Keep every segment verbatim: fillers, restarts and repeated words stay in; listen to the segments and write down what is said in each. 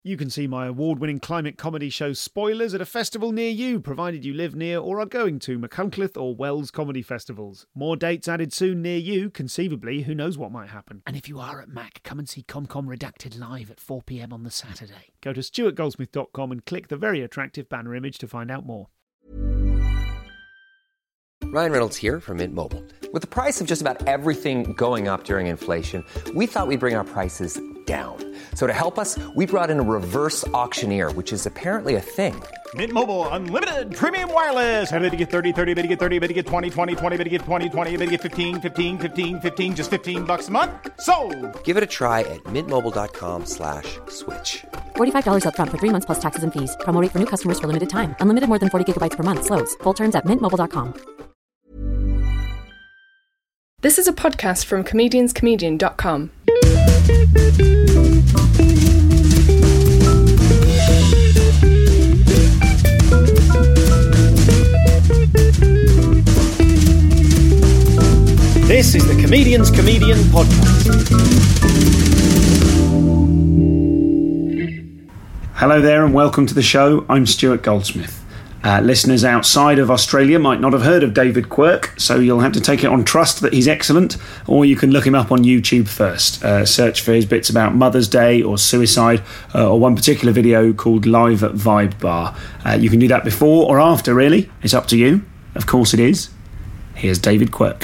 You can see my award-winning climate comedy show Spoilers at a festival near you, provided you live near or are going to Machynlleth or Wells comedy festivals. More dates added soon near you, conceivably, who knows what might happen. And if you are at Mac, come and see ComCom Redacted live at four p.m. on the Saturday. Go to stuart goldsmith dot com and click the very attractive banner image to find out more. Ryan Reynolds here from Mint Mobile. With the price of just about everything going up during inflation, we thought we'd bring our prices down. So to help us, we brought in a reverse auctioneer, which is apparently a thing. Mint Mobile Unlimited Premium Wireless. How to get thirty, thirty, how to get thirty, how to get twenty, twenty, twenty, how to get twenty, twenty, how to get fifteen, fifteen, fifteen, fifteen, just fifteen bucks a month? Sold! Give it a try at mintmobile.com slash switch. forty-five dollars up front for three months plus taxes and fees. Promo rate for new customers for limited time. Unlimited more than forty gigabytes per month. Slows full terms at mint mobile dot com. This is a podcast from comedians comedian dot com. This is the Comedians Comedian Podcast. Hello there and welcome to the show. I'm Stuart Goldsmith. Uh, listeners outside of Australia might not have heard of David Quirk, so you'll have to take it on trust that he's excellent, or you can look him up on YouTube first. Uh, search for his bits about Mother's Day or suicide, uh, or one particular video called Live at Vibe Bar. Uh, you can do that before or after, really. It's up to you. Of course it is. Here's David Quirk.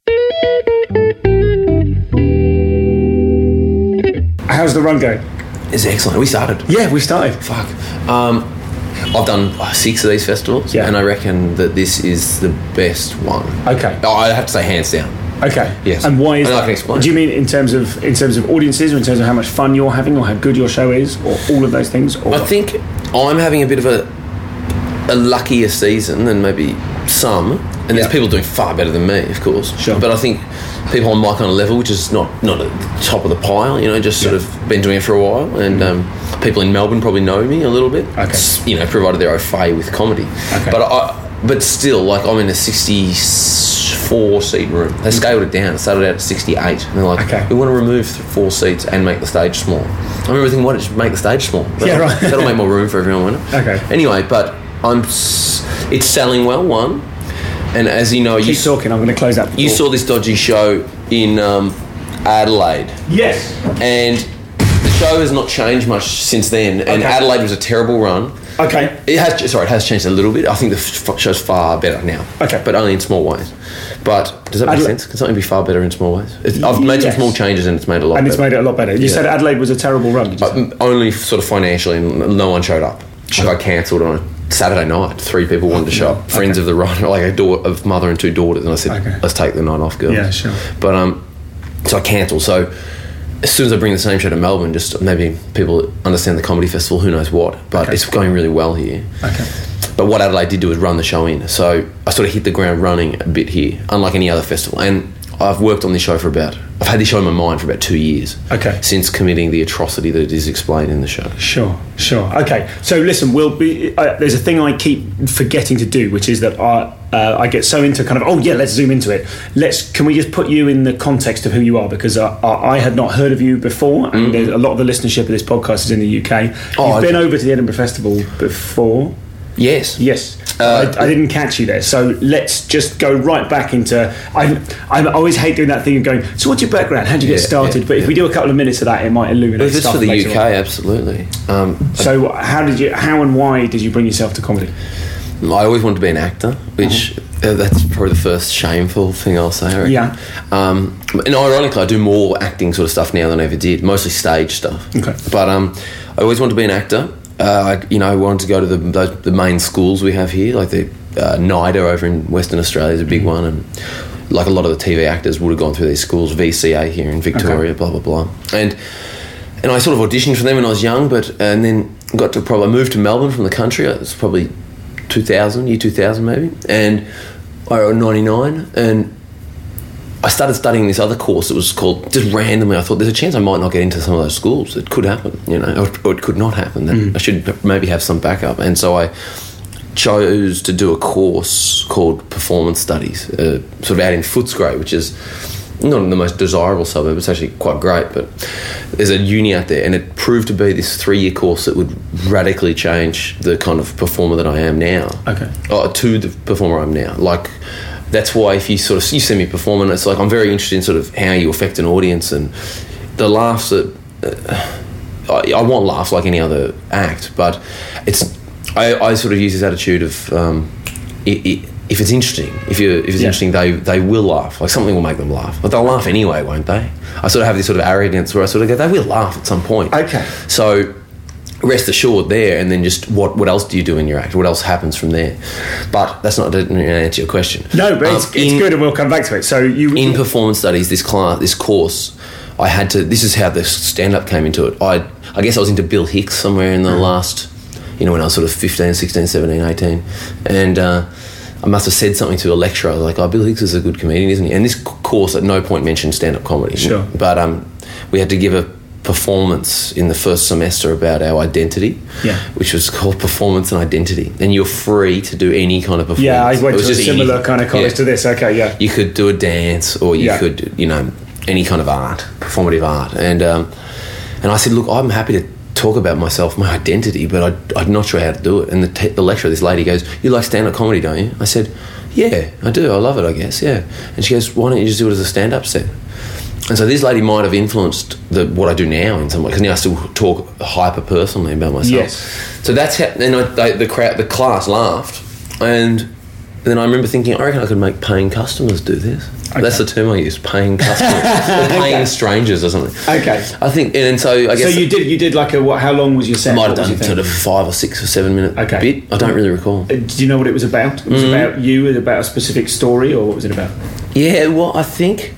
How's the run going? It's excellent. We started. Yeah, we started. Fuck. Um... I've done six of these festivals, yeah. And I reckon that this is the best one. Okay. Oh, I have to say hands down. Okay. Yes. And why is and that? I can explain. Do you mean in terms of in terms of audiences, or in terms of how much fun you're having, or how good your show is, or all of those things? Or? I think I'm having a bit of a a luckier season than maybe some, and there's yeah. people doing far better than me, of course. Sure. But I think people on my kind of level, which is not not at the top of the pile, you know, just sort yeah. of been doing it for a while, and mm. um, people in Melbourne probably know me a little bit. Okay. You know, provided they're au fait with comedy. Okay. But I, but still, like I'm in a sixty-four seat room. They scaled it down. It started out at sixty-eight, and they're like, okay. we want to remove four seats and make the stage small. I remember thinking, why don't you make the stage small? That'll, yeah, right. that'll make more room for everyone, won't it? Okay. Anyway, but I'm. It's selling well. One. And as you know, keep you talking. I'm going to close up. You saw this dodgy show in um, Adelaide. Yes. And the show has not changed much since then. And okay. Adelaide was a terrible run. Okay. It has. Sorry, it has changed a little bit. I think the f- show's far better now. Okay. But only in small ways. But does that make Adela- sense? Can something be far better in small ways? It's, I've made yes. some small changes and it's made it a lot. And better. it's made it a lot better. You yeah. said Adelaide was a terrible run. Did you say? Uh, only sort of financially, and no one showed up. Sure. Like I cancelled on it. Saturday night, three people wanted to show up. Friends okay. of the writer, like a daughter, of mother and two daughters, and I said, okay. "Let's take the night off, girls." Yeah, sure. But um, so I cancelled. So as soon as I bring the same show to Melbourne, just maybe people understand the comedy festival, who knows what. But okay. it's going really well here. Okay. But what Adelaide did do was run the show in, so I sort of hit the ground running a bit here, unlike any other festival. And I've worked on this show for about, I've had this show in my mind for about two years. Okay. Since committing the atrocity that is explained in the show. Sure, sure. Okay. So listen, we'll be, uh, there's a thing I keep forgetting to do, which is that I, uh, I get so into kind of, oh yeah, let's zoom into it. Let's, can we just put you in the context of who you are? Because I, I, I had not heard of you before, and mm-hmm. there's a lot of the listenership of this podcast is in the U K. Oh, You've been okay. over to the Edinburgh Festival before. Yes. Yes. Uh, I, I didn't catch you there, so let's just go right back into. I I always hate doing that thing of going. So, what's your background? How did you yeah, get started? Yeah, but if yeah. we do a couple of minutes of that, it might illuminate. Well, just stuff for the U K, on. absolutely. Um, so, how did you? How and why did you bring yourself to comedy? I always wanted to be an actor, which uh-huh. uh, that's probably the first shameful thing I'll say. I reckon. Yeah. Um, and ironically, I do more acting sort of stuff now than I ever did, mostly stage stuff. Okay. But um, I always wanted to be an actor. Uh, I, you know, I wanted to go to the those, the main schools we have here, like the uh, NIDA over in Western Australia is a big one, and like a lot of the T V actors would have gone through these schools, V C A here in Victoria, okay. blah blah blah, and and I sort of auditioned for them when I was young, but and then got to probably I moved to Melbourne from the country. It was probably two thousand, year two thousand maybe, and I was ninety-nine, and I started studying this other course that was called, just randomly, I thought there's a chance I might not get into some of those schools. It could happen, you know, or, or it could not happen. That mm. I should maybe have some backup. And so I chose to do a course called Performance Studies, uh, sort of out in Footscray, which is not in the most desirable suburb. It's actually quite great, but there's a uni out there, and it proved to be this three-year course that would radically change the kind of performer that I am now. Okay. Oh, to the performer I am now. Like, that's why if you sort of you see me perform, and it's like I'm very interested in sort of how you affect an audience and the laughs that uh, I, I want laughs like any other act, but it's I, I sort of use this attitude of um, it, it, if it's interesting, if you if it's yeah. interesting, they they will laugh. Like something will make them laugh, but they'll laugh anyway, won't they? I sort of have this sort of arrogance where I sort of go, they will laugh at some point. Okay. So rest assured there, and then just what what else do you do in your act? What else happens from there? But that's not to answer your question. No, but Um, it's, it's in- good, and we'll come back to it. So you in performance studies, this class, this course, I had to. This is how the stand-up came into it. I, I guess I was into Bill Hicks somewhere in the last, you know, when I was sort of fifteen, sixteen, seventeen, eighteen, and uh, I must have said something to a lecturer. I was like, "Oh, Bill Hicks is a good comedian, isn't he?" And this c- course at no point mentioned stand-up comedy. Sure. But um, we had to give a performance in the first semester about our identity, Yeah. which was called Performance and Identity. And you're free to do any kind of performance. Yeah, I went It was to a just similar anything. kind of college Yeah. to this. Okay, yeah. You could do a dance, or you Yeah. could, you know, any kind of art, performative art. And um, and I said, look, I'm happy to talk about myself, my identity, but I, I'm not sure how to do it. And the, te- the lecturer, this lady goes, you like stand-up comedy, don't you? I said, yeah, I do. I love it, I guess, yeah. And she goes, why don't you just do it as a stand-up set? And so this lady might have influenced the, what I do now in some way, because now I still talk hyper personally about myself. Yes. So that's how. And I, they, the crowd, the class laughed, and then I remember thinking, I reckon I could make paying customers do this. Okay. That's the term I use, paying customers, or paying Okay. strangers or something. Okay. I think, and, and so I guess So you did you did like a what? How long was your set? I might have What was done your sort thing? of five or six or seven minute Okay. bit. I don't really recall. Uh, Do you know what it was about? It was Mm-hmm. about you, and about a specific story, or what was it about? Yeah, well, I think,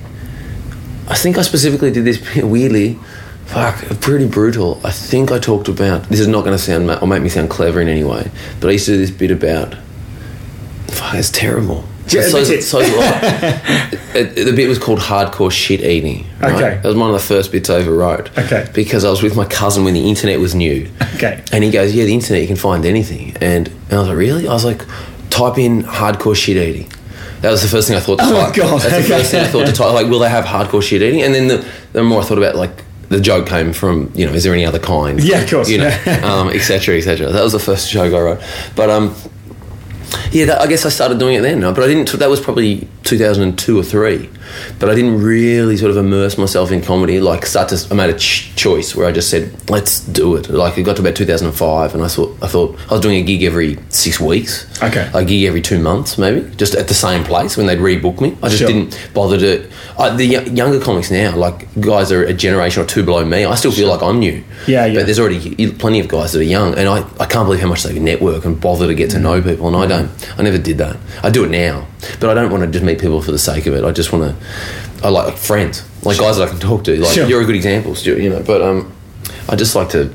I think I specifically did this weirdly. Fuck, pretty brutal. I think I talked about. This is not going to sound or make me sound clever in any way, but I used to do this bit about. Fuck, it's terrible. Yeah, so, admit it. so, it, it- the bit was called hardcore shit eating. Right? Okay. That was one of the first bits I ever wrote. Okay. Because I was with my cousin when the internet was new. Okay. And he goes, "Yeah, the internet, you can find anything." And, and I was like, "Really?" I was like, "Type in hardcore shit eating." That was the first thing I thought to Oh my type. God, That's the okay. first thing I thought to type. Like, will they have hardcore shit eating? And then the, the more I thought about, like, the joke came from, you know, is there any other kind? Yeah, of course. You know, um, et cetera, et cetera. That was the first joke I wrote. But, um, yeah, that, I guess I started doing it then. But I didn't, that was probably two thousand two or three. But I didn't really sort of immerse myself in comedy. Like, start to, I made a ch- choice where I just said, let's do it. Like, it got to about two thousand five, and I thought, I thought I was doing a gig every six weeks. Okay. A gig every two months, maybe, just at the same place when they'd rebook me. I just Sure. didn't bother to. I, the y- younger comics now, like guys are a generation or two below me. I still feel like I'm new. Yeah, yeah. But there's already plenty of guys that are young, and I, I can't believe how much they network and bother to get to know people. And I don't. I never did that. I do it now, but I don't want to just meet people for the sake of it. I just want to. I like, like friends, like guys that I can talk to. Like Sure. you're a good example, Stuart. You know, but um, I just like to.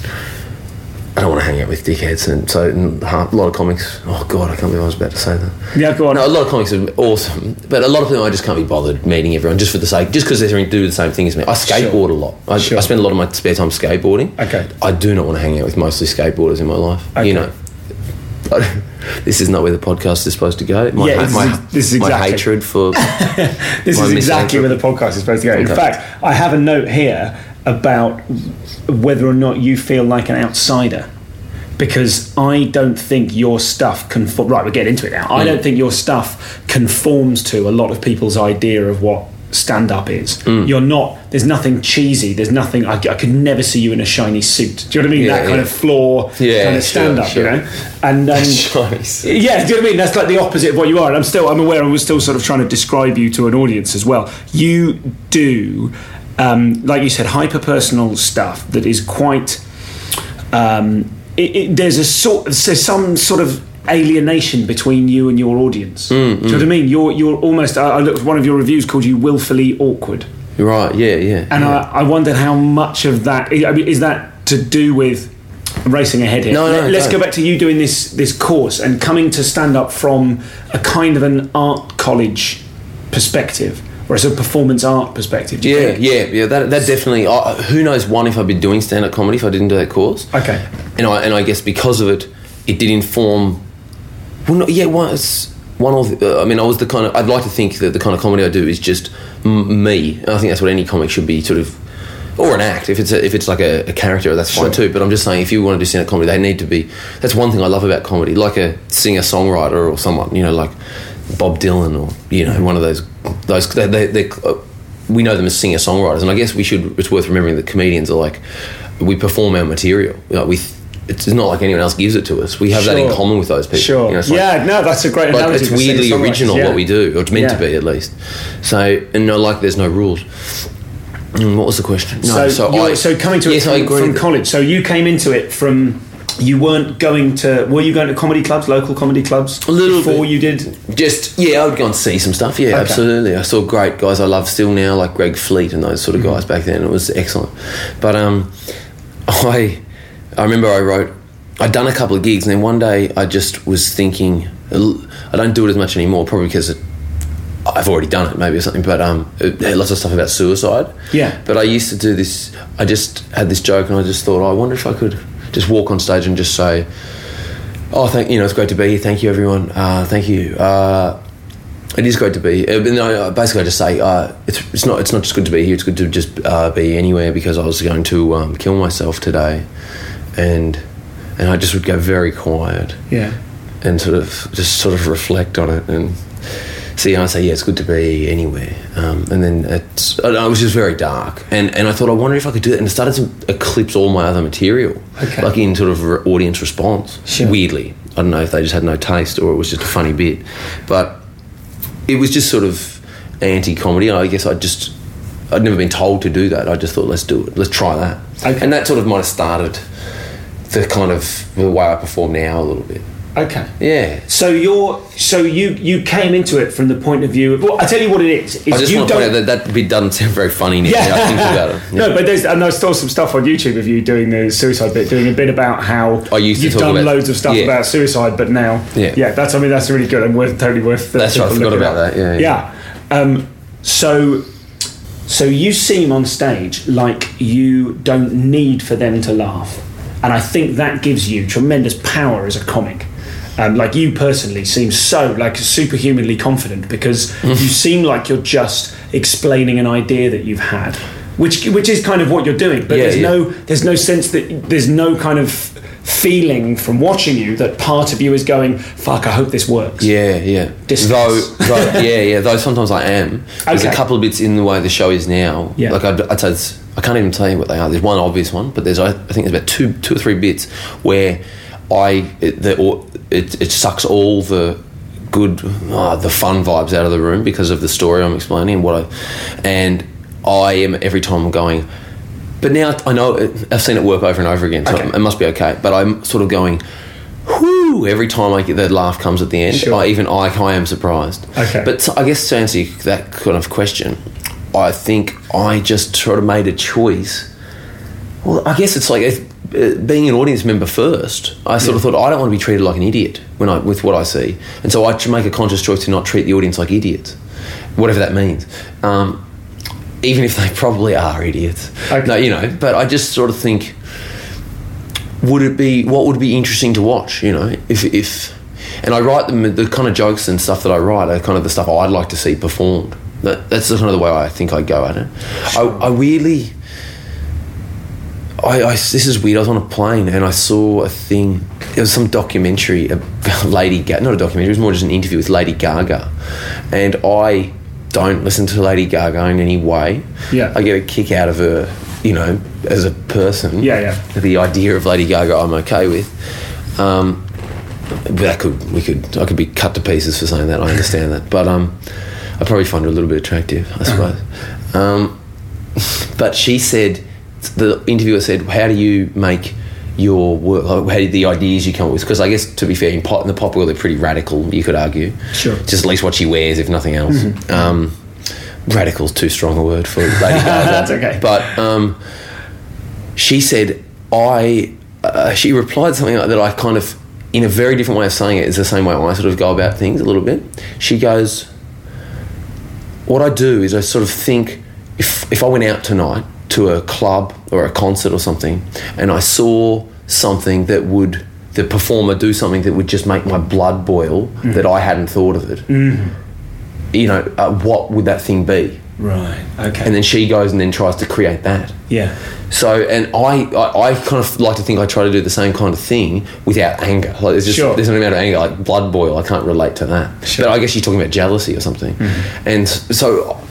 I don't want to hang out with dickheads, and so and a lot of comics. Oh God, I can't believe I was about to say that. Yeah, go on. No, a lot of comics are awesome, but a lot of them I just can't be bothered meeting everyone just for the sake, just because they're doing the same thing as me. I skateboard Sure. a lot. I, Sure. I spend a lot of my spare time skateboarding. Okay. I do not want to hang out with mostly skateboarders in my life. Okay. You know, I, this is not where the podcast is supposed to go. My, Yeah, ha- this my, is- this is my exactly- hatred for This my is exactly where the podcast is supposed to go. In Okay. fact, I have a note here about whether or not you feel like an outsider. Because I don't think your stuff conform. Right, we'll get into it now. I Mm. don't think your stuff conforms to a lot of people's idea of what stand-up is. Mm. You're not. There's nothing cheesy. There's nothing. I, I could never see you in a shiny suit. Do you know what I mean? Yeah, that kind yeah. of floor Yeah, kind of sure, stand-up. sure. You know. And um, Shiny suit. yeah, do you know what I mean? That's like the opposite of what you are. And I'm still. I'm aware. I was still sort of trying to describe you to an audience as well. You do, um, like you said, hyper-personal stuff that is quite. Um, It, it, there's a sort, there's some sort of alienation between you and your audience. Mm, Do you know what I mean? You're, you're almost. I, I looked. One of your reviews called you willfully awkward, You're right. Yeah, yeah. and yeah. I, I wondered how much of that. I mean, is that to do with I'm racing ahead here? No, no, Let, let's don't. go back to you doing this this course and coming to stand up from a kind of an art college perspective. Or as a performance art perspective, do you Yeah, think? yeah, yeah. That that definitely. Uh, who knows? One, if I'd been doing stand-up comedy, if I didn't do that course. Okay. And I and I guess because of it, it did inform. Well, not, yeah. Once one of the, uh, I mean, I was the kind of, I'd like to think that the kind of comedy I do is just m- me. And I think that's what any comic should be, sort of, or an act. If it's a, if it's like a, a character, that's fine sure. too. But I'm just saying, if you want to do stand-up comedy, they need to be. That's one thing I love about comedy, like a singer-songwriter or someone, you know, like Bob Dylan or you know, one of those. Those they, they, they uh, we know them as singer-songwriters, and I guess we should. It's worth remembering that comedians are like, we perform our material. You know, we. It's not like anyone else gives it to us. We have sure. that in common with those people. Sure. You know, like, yeah, no, that's a great like analogy. It's weirdly original yeah. what we do, or it's meant yeah. to be at least. So, and no, like there's no rules. Mm, what was the question? So, No, so, I, so coming to yes, it from, from college. So you came into it from. You weren't going to. Were you going to comedy clubs, local comedy clubs, a little before bit. you did? Just yeah, I would go and see some stuff. Yeah, okay. Absolutely. I saw great guys I love still now, like Greg Fleet and those sort of guys mm-hmm. back then. It was excellent. But um, I I remember I wrote. I'd done a couple of gigs, and then one day I just was thinking, I don't do it as much anymore, probably because it, I've already done it, maybe or something. But um, it had lots of stuff about suicide. Yeah. But I used to do this. I just had this joke, and I just thought, oh, I wonder if I could just walk on stage and just say, "Oh, thank you know, it's great to be here. Thank you, everyone. Uh, thank you. Uh, it is great to be." And I, basically, I just say, uh, "It's it's not it's not just good to be here. It's good to just uh, be anywhere because I was going to um, kill myself today," and. And I just would go very quiet, yeah, and sort of just sort of reflect on it and see. And I say, yeah, it's good to be anywhere. Um, and then it's, it was just very dark, and and I thought, I wonder if I could do it. And it started to eclipse all my other material, okay. like in sort of re- audience response. Sure. Weirdly, I don't know if they just had no taste or it was just a funny bit, but it was just sort of anti-comedy. I guess I just I'd never been told to do that. I just thought, let's do it. Let's try that. Okay. And that sort of might have started. The kind of the way I perform now a little bit. Okay. Yeah. So you're so you you came into it from the point of view of, well, I tell you what it is. is I just you want to point out that that bit doesn't sound very funny now. Yeah. I think about it. Yeah. No, but there's and I saw some stuff on YouTube of you doing the suicide bit, doing a bit about how I used to you've talk done about, loads of stuff yeah. about suicide, but now yeah, yeah, that's I mean that's really good and worth totally worth. That's right. I forgot about that. Yeah. Yeah. yeah. Um, so. So you seem on stage like you don't need for them to laugh. And I think that gives you tremendous power as a comic. Um, like you personally seem so like superhumanly confident because you seem like you're just explaining an idea that you've had, which which is kind of what you're doing. But yeah, there's yeah. no there's no sense that there's no kind of feeling from watching you that part of you is going, fuck, I hope this works. Yeah, yeah. Though, though, yeah, yeah. Though sometimes I am. There's okay. a couple of bits in the way the show is now. Yeah. Like I'd, I'd say it's, I can't even tell you what they are. There's one obvious one, but there's I think there's about two, two or three bits where I it, the, it, it sucks all the good, uh, the fun vibes out of the room because of the story I'm explaining and what I, and I am every time I'm going. But now I know it, I've seen it work over and over again, so okay. it must be okay. But I'm sort of going, whoo! Every time I get that laugh comes at the end, sure. I, even I, I am surprised. Okay. But I guess to answer that kind of question, I think I just sort of made a choice. Well, I guess it's like if, uh, being an audience member first. I sort yeah. of thought I don't want to be treated like an idiot when I with what I see, and so I should make a conscious choice to not treat the audience like idiots, whatever that means. Um, even if they probably are idiots. Okay. No, you know, but I just sort of think, would it be, what would be interesting to watch, you know, if, if and I write them, the kind of jokes and stuff that I write are kind of the stuff I'd like to see performed. That, that's the kind of the way I think I go at it. Sure. I, I weirdly, I, I, this is weird, I was on a plane and I saw a thing, there was some documentary about Lady Gaga, not a documentary, it was more just an interview with Lady Gaga, and I don't listen to Lady Gaga in any way. Yeah. I get a kick out of her, you know, as a person. Yeah, yeah. The idea of Lady Gaga I'm okay with. Um, but that could, we could, I could be cut to pieces for saying that, I understand that. But um, I probably find her a little bit attractive, I suppose. um, but she said, the interviewer said, how do you make your work, like, how do the ideas you come up with? Because I guess, to be fair, in, pop, in the pop world, they're pretty radical, you could argue. Sure. Just at least what she wears, if nothing else. Mm-hmm. Um, radical's too strong a word for Lady Gaga. That's okay. But um, she said, I, uh, she replied something like that I kind of, in a very different way of saying it, is the same way I sort of go about things a little bit. She goes, what I do is I sort of think, if if I went out tonight to a club or a concert or something and I saw something that would the performer do something that would just make my blood boil, mm. that I hadn't thought of it. Mm. You know, uh, what would that thing be? Right. Okay. And then she goes and then tries to create that. Yeah. So, and I, I, I kind of like to think I try to do the same kind of thing without anger. Like there's just Sure. there's an amount of anger, like blood boil. I can't relate to that. Sure. But I guess you're talking about jealousy or something. Mm-hmm. And so,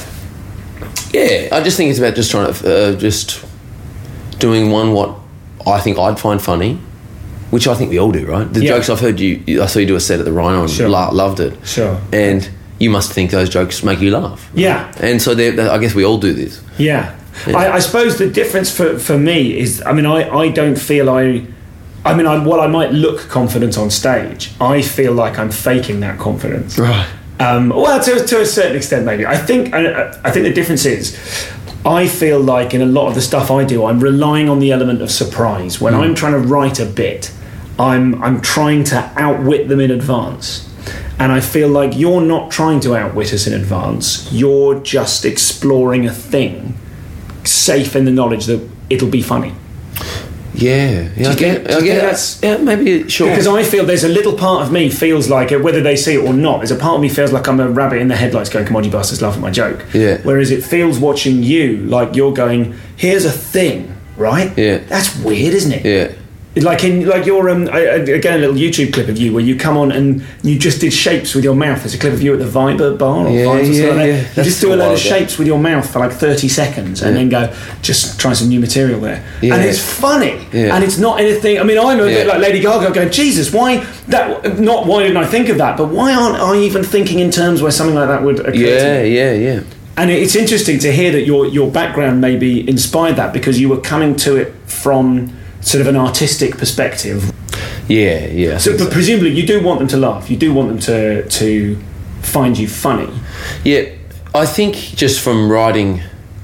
yeah, I just think it's about just trying to uh, just doing one what I think I'd find funny, which I think we all do, right? The yeah. jokes I've heard you, I saw you do a set at the Rhino and sure. la- loved it. Sure. And you must think those jokes make you laugh. Yeah. And so I guess we all do this. Yeah. Yeah. I, I suppose the difference for, for me is, I mean, I, I don't feel I... I mean, I, while I might look confident on stage, I feel like I'm faking that confidence. Right. Um, well, to, to a certain extent, maybe. I think I, I think the difference is, I feel like in a lot of the stuff I do, I'm relying on the element of surprise. When mm. I'm trying to write a bit, I'm I'm trying to outwit them in advance. And I feel like you're not trying to outwit us in advance. You're just exploring a thing, safe in the knowledge that it'll be funny. Yeah, yeah, I get- get, do I you get think that's yeah, maybe sure. Because I feel there's a little part of me feels like, whether they see it or not, there's a part of me feels like I'm a rabbit in the headlights going, "Come on, you bastards, laugh at my joke." Yeah. Whereas it feels watching you like you're going, "Here's a thing, right? Yeah. That's weird, isn't it?" Yeah. Like in like your um I, I- again a little YouTube clip of you where you come on and you just did shapes with your mouth. There's a clip of you at the Viber bar or Yeah, Vibes or something yeah, like that. yeah. You That's just do a a load while of ago. shapes with your mouth for like thirty seconds and Yeah. then go, just try some new material there. Yeah. And it's funny. Yeah. And it's not anything. I mean, I'm a bit Yeah. like Lady Gaga going, Jesus, why that? Not why didn't I think of that, but why aren't I even thinking in terms where something like that would occur to Yeah, me? yeah, yeah. And it's interesting to hear that your your background maybe inspired that because you were coming to it from sort of an artistic perspective. Yeah, yeah. I So, think but so. presumably you do want them to laugh. You do want them to to find you funny. Yeah, I think just from writing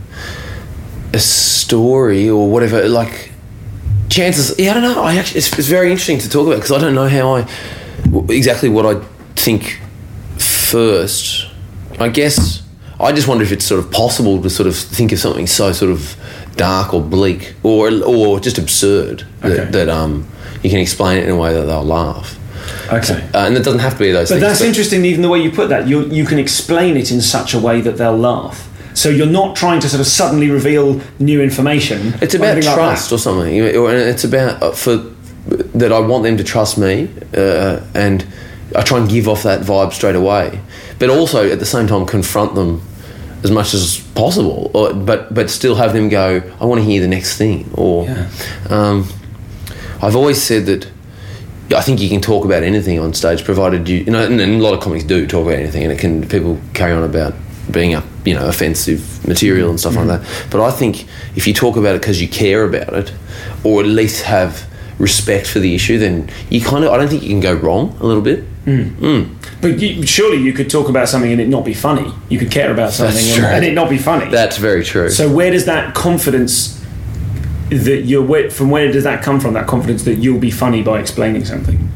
a story or whatever, like chances. Yeah, I don't know. I actually, it's, it's very interesting to talk about because I don't know how I exactly what I think first. I guess I just wonder if it's sort of possible to sort of think of something so sort of dark or bleak or or just absurd Okay. that, that um you can explain it in a way that they'll laugh. Okay. Uh, and it doesn't have to be those But things. that's interesting, even the way you put that. You you can explain it in such a way that they'll laugh. So you're not trying to sort of suddenly reveal new information. It's or about anything like trust that. or something. You know, or- and it's about uh, for that I want them to trust me, uh, and I try and give off that vibe straight away. But also at the same time confront them as much as possible. Or, but but still have them go, I want to hear the next thing. Or Yeah. um, I've always said that. I think you can talk about anything on stage, provided you, you know, and, and a lot of comics do talk about anything, and it can people carry on about being up, you know, offensive material and stuff Mm-hmm. like that. But I think if you talk about it because you care about it, or at least have respect for the issue, then you kind of, I don't think you can go wrong a little bit. But you, surely you could talk about something and it not be funny. You could care about something That's and, true. and it not be funny. That's very true. So where does that confidence that you're where- from where does that come from? That confidence that you'll be funny by explaining something.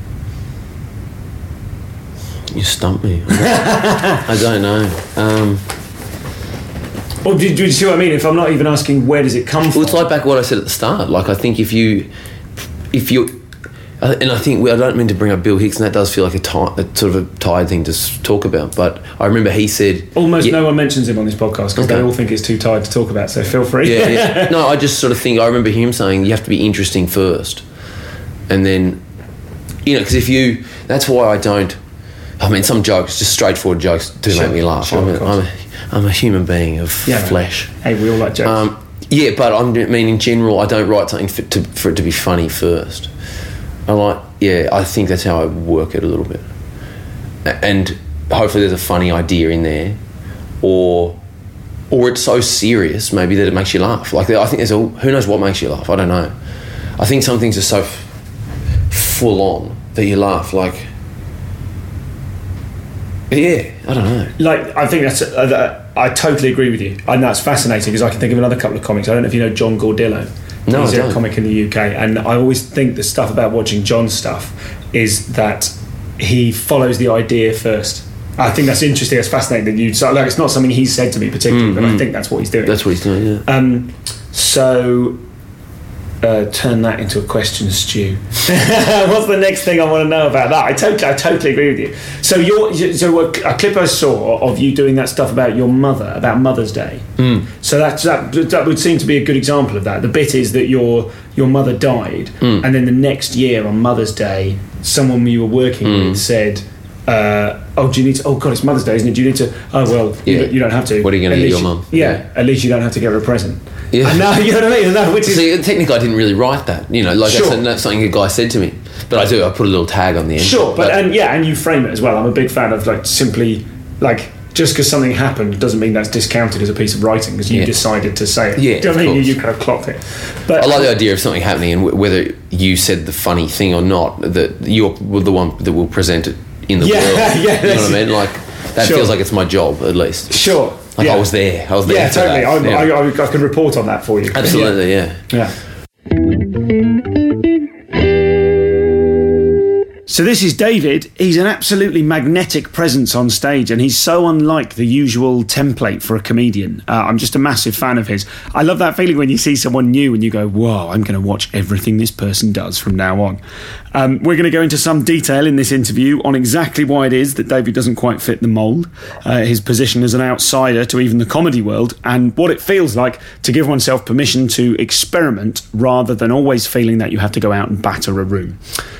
You stump me. I don't know. Um, Or do, do you see what I mean? If I'm not even asking where does it come from? well, it's like back what I said at the start. Like I think if you, if you, uh, and I think I don't mean to bring up Bill Hicks, and that does feel like a, ti- a sort of a tired thing to s- talk about. But I remember he said Almost yeah, no one mentions him on this podcast because Okay. they all think it's too tired to talk about. So feel free. Yeah, yeah. No, I just sort of think I remember him saying you have to be interesting first, and then, you know, because if you, that's why I don't. I mean, some jokes, just straightforward jokes, do Sure, make me laugh. sure, I'm, of a, course. I'm, a, I'm a human being of Yeah, right. flesh. Hey, we all like jokes. Um, yeah, but I'm, I mean, in general, I don't write something for, to, for it to be funny first. I like, yeah, I think that's how I work it a little bit, A- and hopefully there's a funny idea in there, or or it's so serious maybe that it makes you laugh. Like I think there's a who knows what makes you laugh. I don't know. I think some things are so f- full on that you laugh. Like, yeah, I don't know. like I think that's uh, that, I totally agree with you, and that's fascinating because I can think of another couple of comics. I don't know if you know John Gordillo. No, He's I a don't. comic in the U K, and I always think the stuff about watching John's stuff is that he follows the idea first. I think that's interesting. It's fascinating that you. So, like, it's not something he said to me particularly, but I think that's what he's doing. That's what he's doing. Yeah. Um, so uh, turn that into a question, Stu. What's the next thing I want to know about that? I totally, I totally agree with you. So, you're, so a, a clip I saw of you doing that stuff about your mother, about Mother's Day. Mm. So that's, that that would seem to be a good example of that. The bit is that your your mother died, mm. and then the next year on Mother's Day, someone you were working mm. with said, uh, "Oh, do you need to? Oh God, it's Mother's Day, isn't it? Do you need to? Oh well, yeah. you, you don't have to. What are you going to get your mum? Yeah, yeah, at least you don't have to get her a present." Yeah. And now, you know what I mean? No, which is, See, technically I didn't really write that, you know, like sure. that's, that's something a guy said to me. But I do, I put a little tag on the end. Sure, but, but and yeah, and you frame it as well. I'm a big fan of like simply like just because something happened doesn't mean that's discounted as a piece of writing because you yeah. decided to say it. Yeah, Do you know what I mean? course. You kind of clocked it. But I like the idea of something happening and w- whether you said the funny thing or not, that you're the one that will present it in the Yeah, world. yeah, you know what I mean? Like that Sure. feels like it's my job at least. Sure. Like yeah. I was there. I was there. Yeah, for totally. that. I, yeah. I, I, I can report on that for you. Absolutely, yeah. Yeah. So this is David. He's an absolutely magnetic presence on stage, and he's so unlike the usual template for a comedian. Uh, I'm just a massive fan of his. I love that feeling when you see someone new and you go, whoa, I'm going to watch everything this person does from now on. Um, we're going to go into some detail in this interview on exactly why it is that David doesn't quite fit the mould, uh, his position as an outsider to even the comedy world, and what it feels like to give oneself permission to experiment rather than always feeling that you have to go out and batter a room.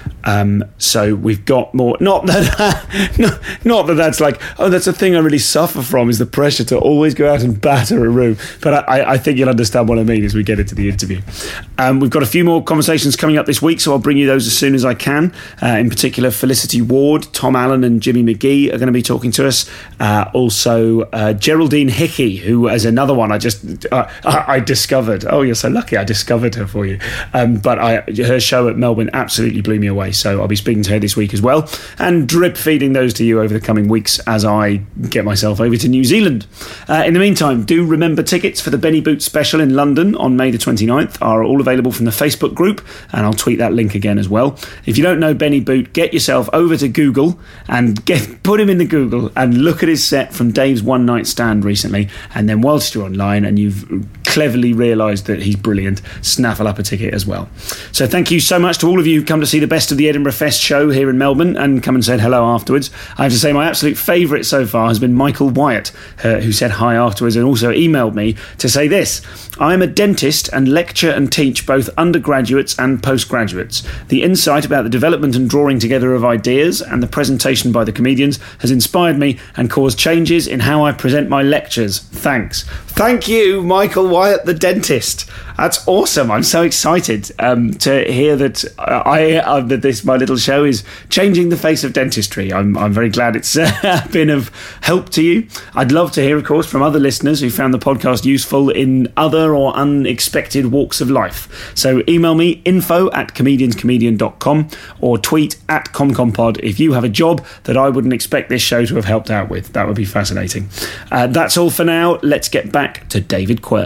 Um, so we've got more, not that, not, not that that's like, oh, that's a thing I really suffer from, is the pressure to always go out and batter a room. But I, I think you'll understand what I mean as we get into the interview. Um, we've got a few more conversations coming up this week, so I'll bring you those as soon as I can. Uh, in particular, Felicity Ward, Tom Allen and Jimmy McGee are going to be talking to us. Uh, also, uh, Geraldine Hickey, who is another one I just, uh, I, I discovered. Oh, you're so lucky I discovered her for you. Um, but I, her show at Melbourne absolutely blew me away. So I'll be speaking to her this week as well, and drip feeding those to you over the coming weeks as I get myself over to New Zealand. Uh, in the meantime, do remember tickets for the Benny Boot special in London on May the twenty-ninth are all available from the Facebook group, and I'll tweet that link again as well. If you don't know Benny Boot, get yourself over to Google and get put him in the Google and look at his set from Dave's One Night Stand recently, and then whilst you're online and you've cleverly realised that he's brilliant, snaffle up a ticket as well. So thank you so much to all of you who come to see the Best of the Edinburgh Fest show here in Melbourne and come and said hello afterwards. I have to say my absolute favourite so far has been Michael Wyatt, uh, who said hi afterwards and also emailed me to say this: I am a dentist and lecture and teach both undergraduates and postgraduates. The insight about the development and drawing together of ideas and the presentation by the comedians has inspired me and caused changes in how I present my lectures. Thanks. Thank you, Michael Wyatt, the dentist. That's awesome. I'm so excited um, to hear that I uh, that this my little show is changing the face of dentistry. I'm I'm very glad it's uh, been of help to you. I'd love to hear, of course, from other listeners who found the podcast useful in other or unexpected walks of life. So email me info at comedians comedian dot com or tweet at comcompod if you have a job that I wouldn't expect this show to have helped out with. That would be fascinating. Uh, that's all for now. Let's get back to David Quirk.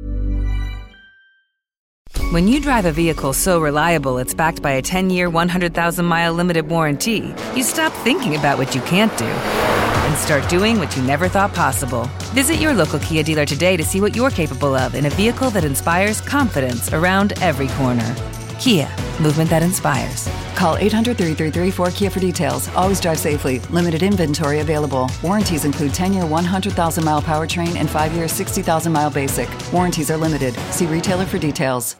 When you drive a vehicle so reliable it's backed by a ten-year, one hundred thousand mile limited warranty, you stop thinking about what you can't do and start doing what you never thought possible. Visit your local Kia dealer today to see what you're capable of in a vehicle that inspires confidence around every corner. Kia, movement that inspires. Call eight hundred, three three three, four K I A for details. Always drive safely. Limited inventory available. Warranties include ten-year, one hundred thousand mile powertrain and five-year, sixty thousand mile basic. Warranties are limited. See retailer for details.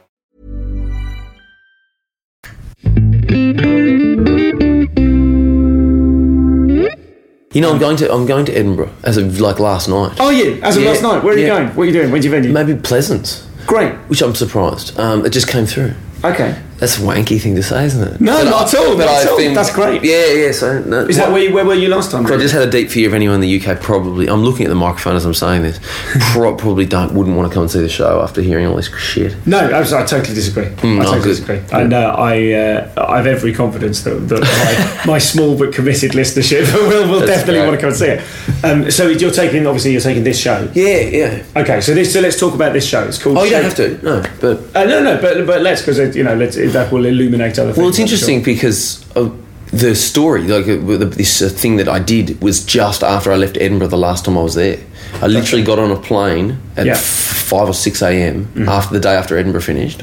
You know, I'm going to I'm going to Edinburgh as of like last night. Are you? As of Yeah. last night? Where are you Yeah. going? What are you doing? Where'd you venue? Maybe Pleasance, Great. which I'm surprised. Um, it just came through. Okay. That's a wanky thing to say, isn't it? No, But not at all, but not I at all. think- That's great. Yeah, yeah. So no, Is that where you, where were you last time? I just had a deep fear of anyone in the U K probably. I'm looking at the microphone as I'm saying this. Pro- probably don't wouldn't want to come and see the show after hearing all this shit. No, I, I totally disagree. Mm, I oh, totally good. disagree. And uh, I, uh, I have every confidence that, that my, my small but committed listenership will, will That's definitely great. want to come and see it. Um, so you're taking, obviously, you're taking this show. Yeah, yeah. Okay, so this, so let's talk about this show. It's called. Oh, you don't Shape- have to. No, but Uh, no, no, but but let's because you know let's, that will illuminate other things. well, it's I'm interesting sure. because of the story, like uh, the- this uh, thing that I did was just after I left Edinburgh the last time I was there. I literally got on a plane at Yeah. f- five or six a.m. Mm. after the day after Edinburgh finished.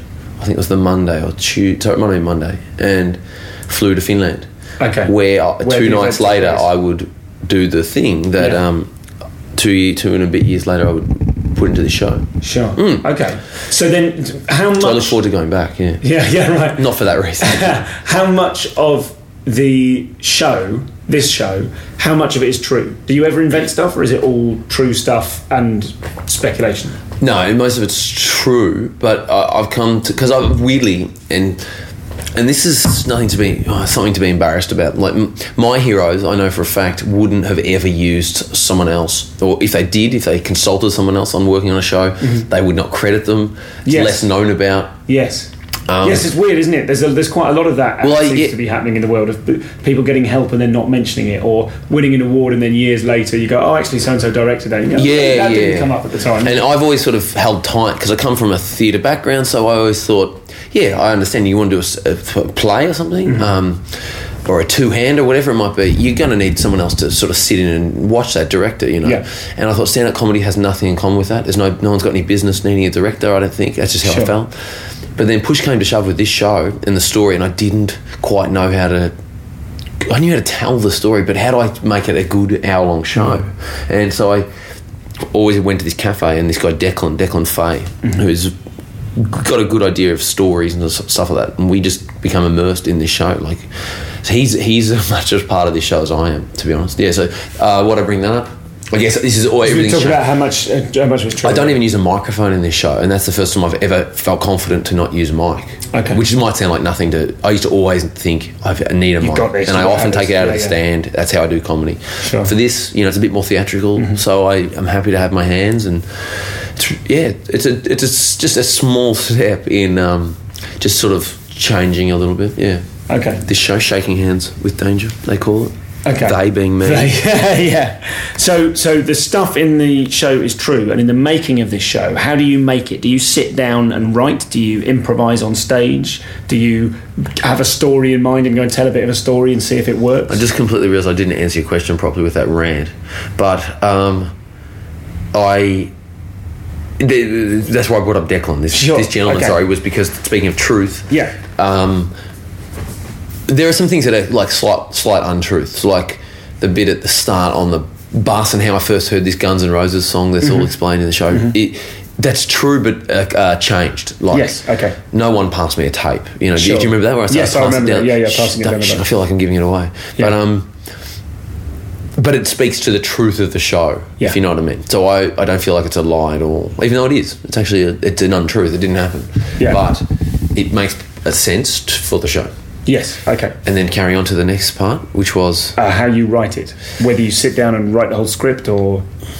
I think it was the Monday or Tuesday, sorry, it might have been Monday, and flew to Finland. Okay. Where, uh, Where two the nights event later, takes I would do the thing that Yeah. um, two, two and a bit years later, I would put into the show. Sure. Okay. So then, how much? So I look forward to going back, yeah. Yeah, yeah, right. Not for that reason. How much of the show, this show, how much of it is true? Do you ever invent stuff, or is it all true stuff and speculation? No, most of it's true, but I, I've come to, because I've weirdly, and and this is nothing to be, oh, something to be embarrassed about. Like m- my heroes, I know for a fact, wouldn't have ever used someone else, or if they did, if they consulted someone else on working on a show, mm-hmm. they would not credit them. It's Yes. less known about. Yes. Um, yes, it's weird, isn't it? There's a, there's quite a lot of that Well, I- seems yeah. to be happening in the world of b- people getting help and then not mentioning it, or winning an award and then years later you go, oh, actually so and so directed that. And you go, Yeah, that yeah. didn't come up at the time. And I've always sort of held tight because I come from a theatre background, so I always thought, yeah, I understand you want to do a s- a, a play or something, Mm-hmm. um, or a two-hand or whatever it might be. You're going to need someone else to sort of sit in and watch that director, you know. Yeah. And I thought stand-up comedy has nothing in common with that. There's no no one's got any business needing a director. I don't think that's just how Sure. I felt. But then push came to shove with this show and the story, and I didn't quite know how to. I knew how to tell the story, but how do I make it a good hour-long show? Mm-hmm. And so I always went to this cafe, and this guy Declan, Declan Fay, Mm-hmm. who's got a good idea of stories and stuff like that, and we just become immersed in this show. Like, so he's he's as much a part of this show as I am, to be honest. Yeah. So uh, what I bring that up? I guess this is all we everything. talk about how much uh, how much was true. I don't even use a microphone in this show, and that's the first time I've ever felt confident to not use a mic. Okay. Which might sound like nothing to. I used to always think I need a You've mic, got this, and I you've got often this. take it out Yeah, of the yeah. stand. That's how I do comedy. Sure. For this, you know, it's a bit more theatrical, Mm-hmm. so I am happy to have my hands, and it's, yeah, it's a it's a, just a small step in um, just sort of changing a little bit. Yeah. Okay. This show, Shaking Hands with Danger, they call it. Okay. They being me. They- yeah. So, so the stuff in the show is true, and in the making of this show, how do you make it? Do you sit down and write? Do you improvise on stage? Do you have a story in mind and go and tell a bit of a story and see if it works? I just completely realised I didn't answer your question properly with that rant, but um, I. th- th- That's why I brought up Declan. This, Sure, this gentleman, okay. sorry, was because speaking of truth, Yeah. um, there are some things that are like slight, slight untruths, like the bit at the start on the bus and how I first heard this Guns N' Roses song. That's Mm-hmm. all explained in the show. It, that's true, but uh, uh, changed. Like, Yes, okay. No one passed me a tape. You know, do, Sure. you, do you remember that? Where I said, Yes, I pass it remember down? it. Yeah, yeah, Shh, passing it don't- down the shh, back. I feel like I'm giving it away, Yeah. but um. But it speaks to the truth of the show, Yeah. if you know what I mean. So I, I don't feel like it's a lie at all, even though it is. It's actually a, it's an untruth. It didn't happen. Yeah. But it makes a sense t- for the show. Yes. Okay. And then carry on to the next part, which was Uh, how you write it, whether you sit down and write the whole script or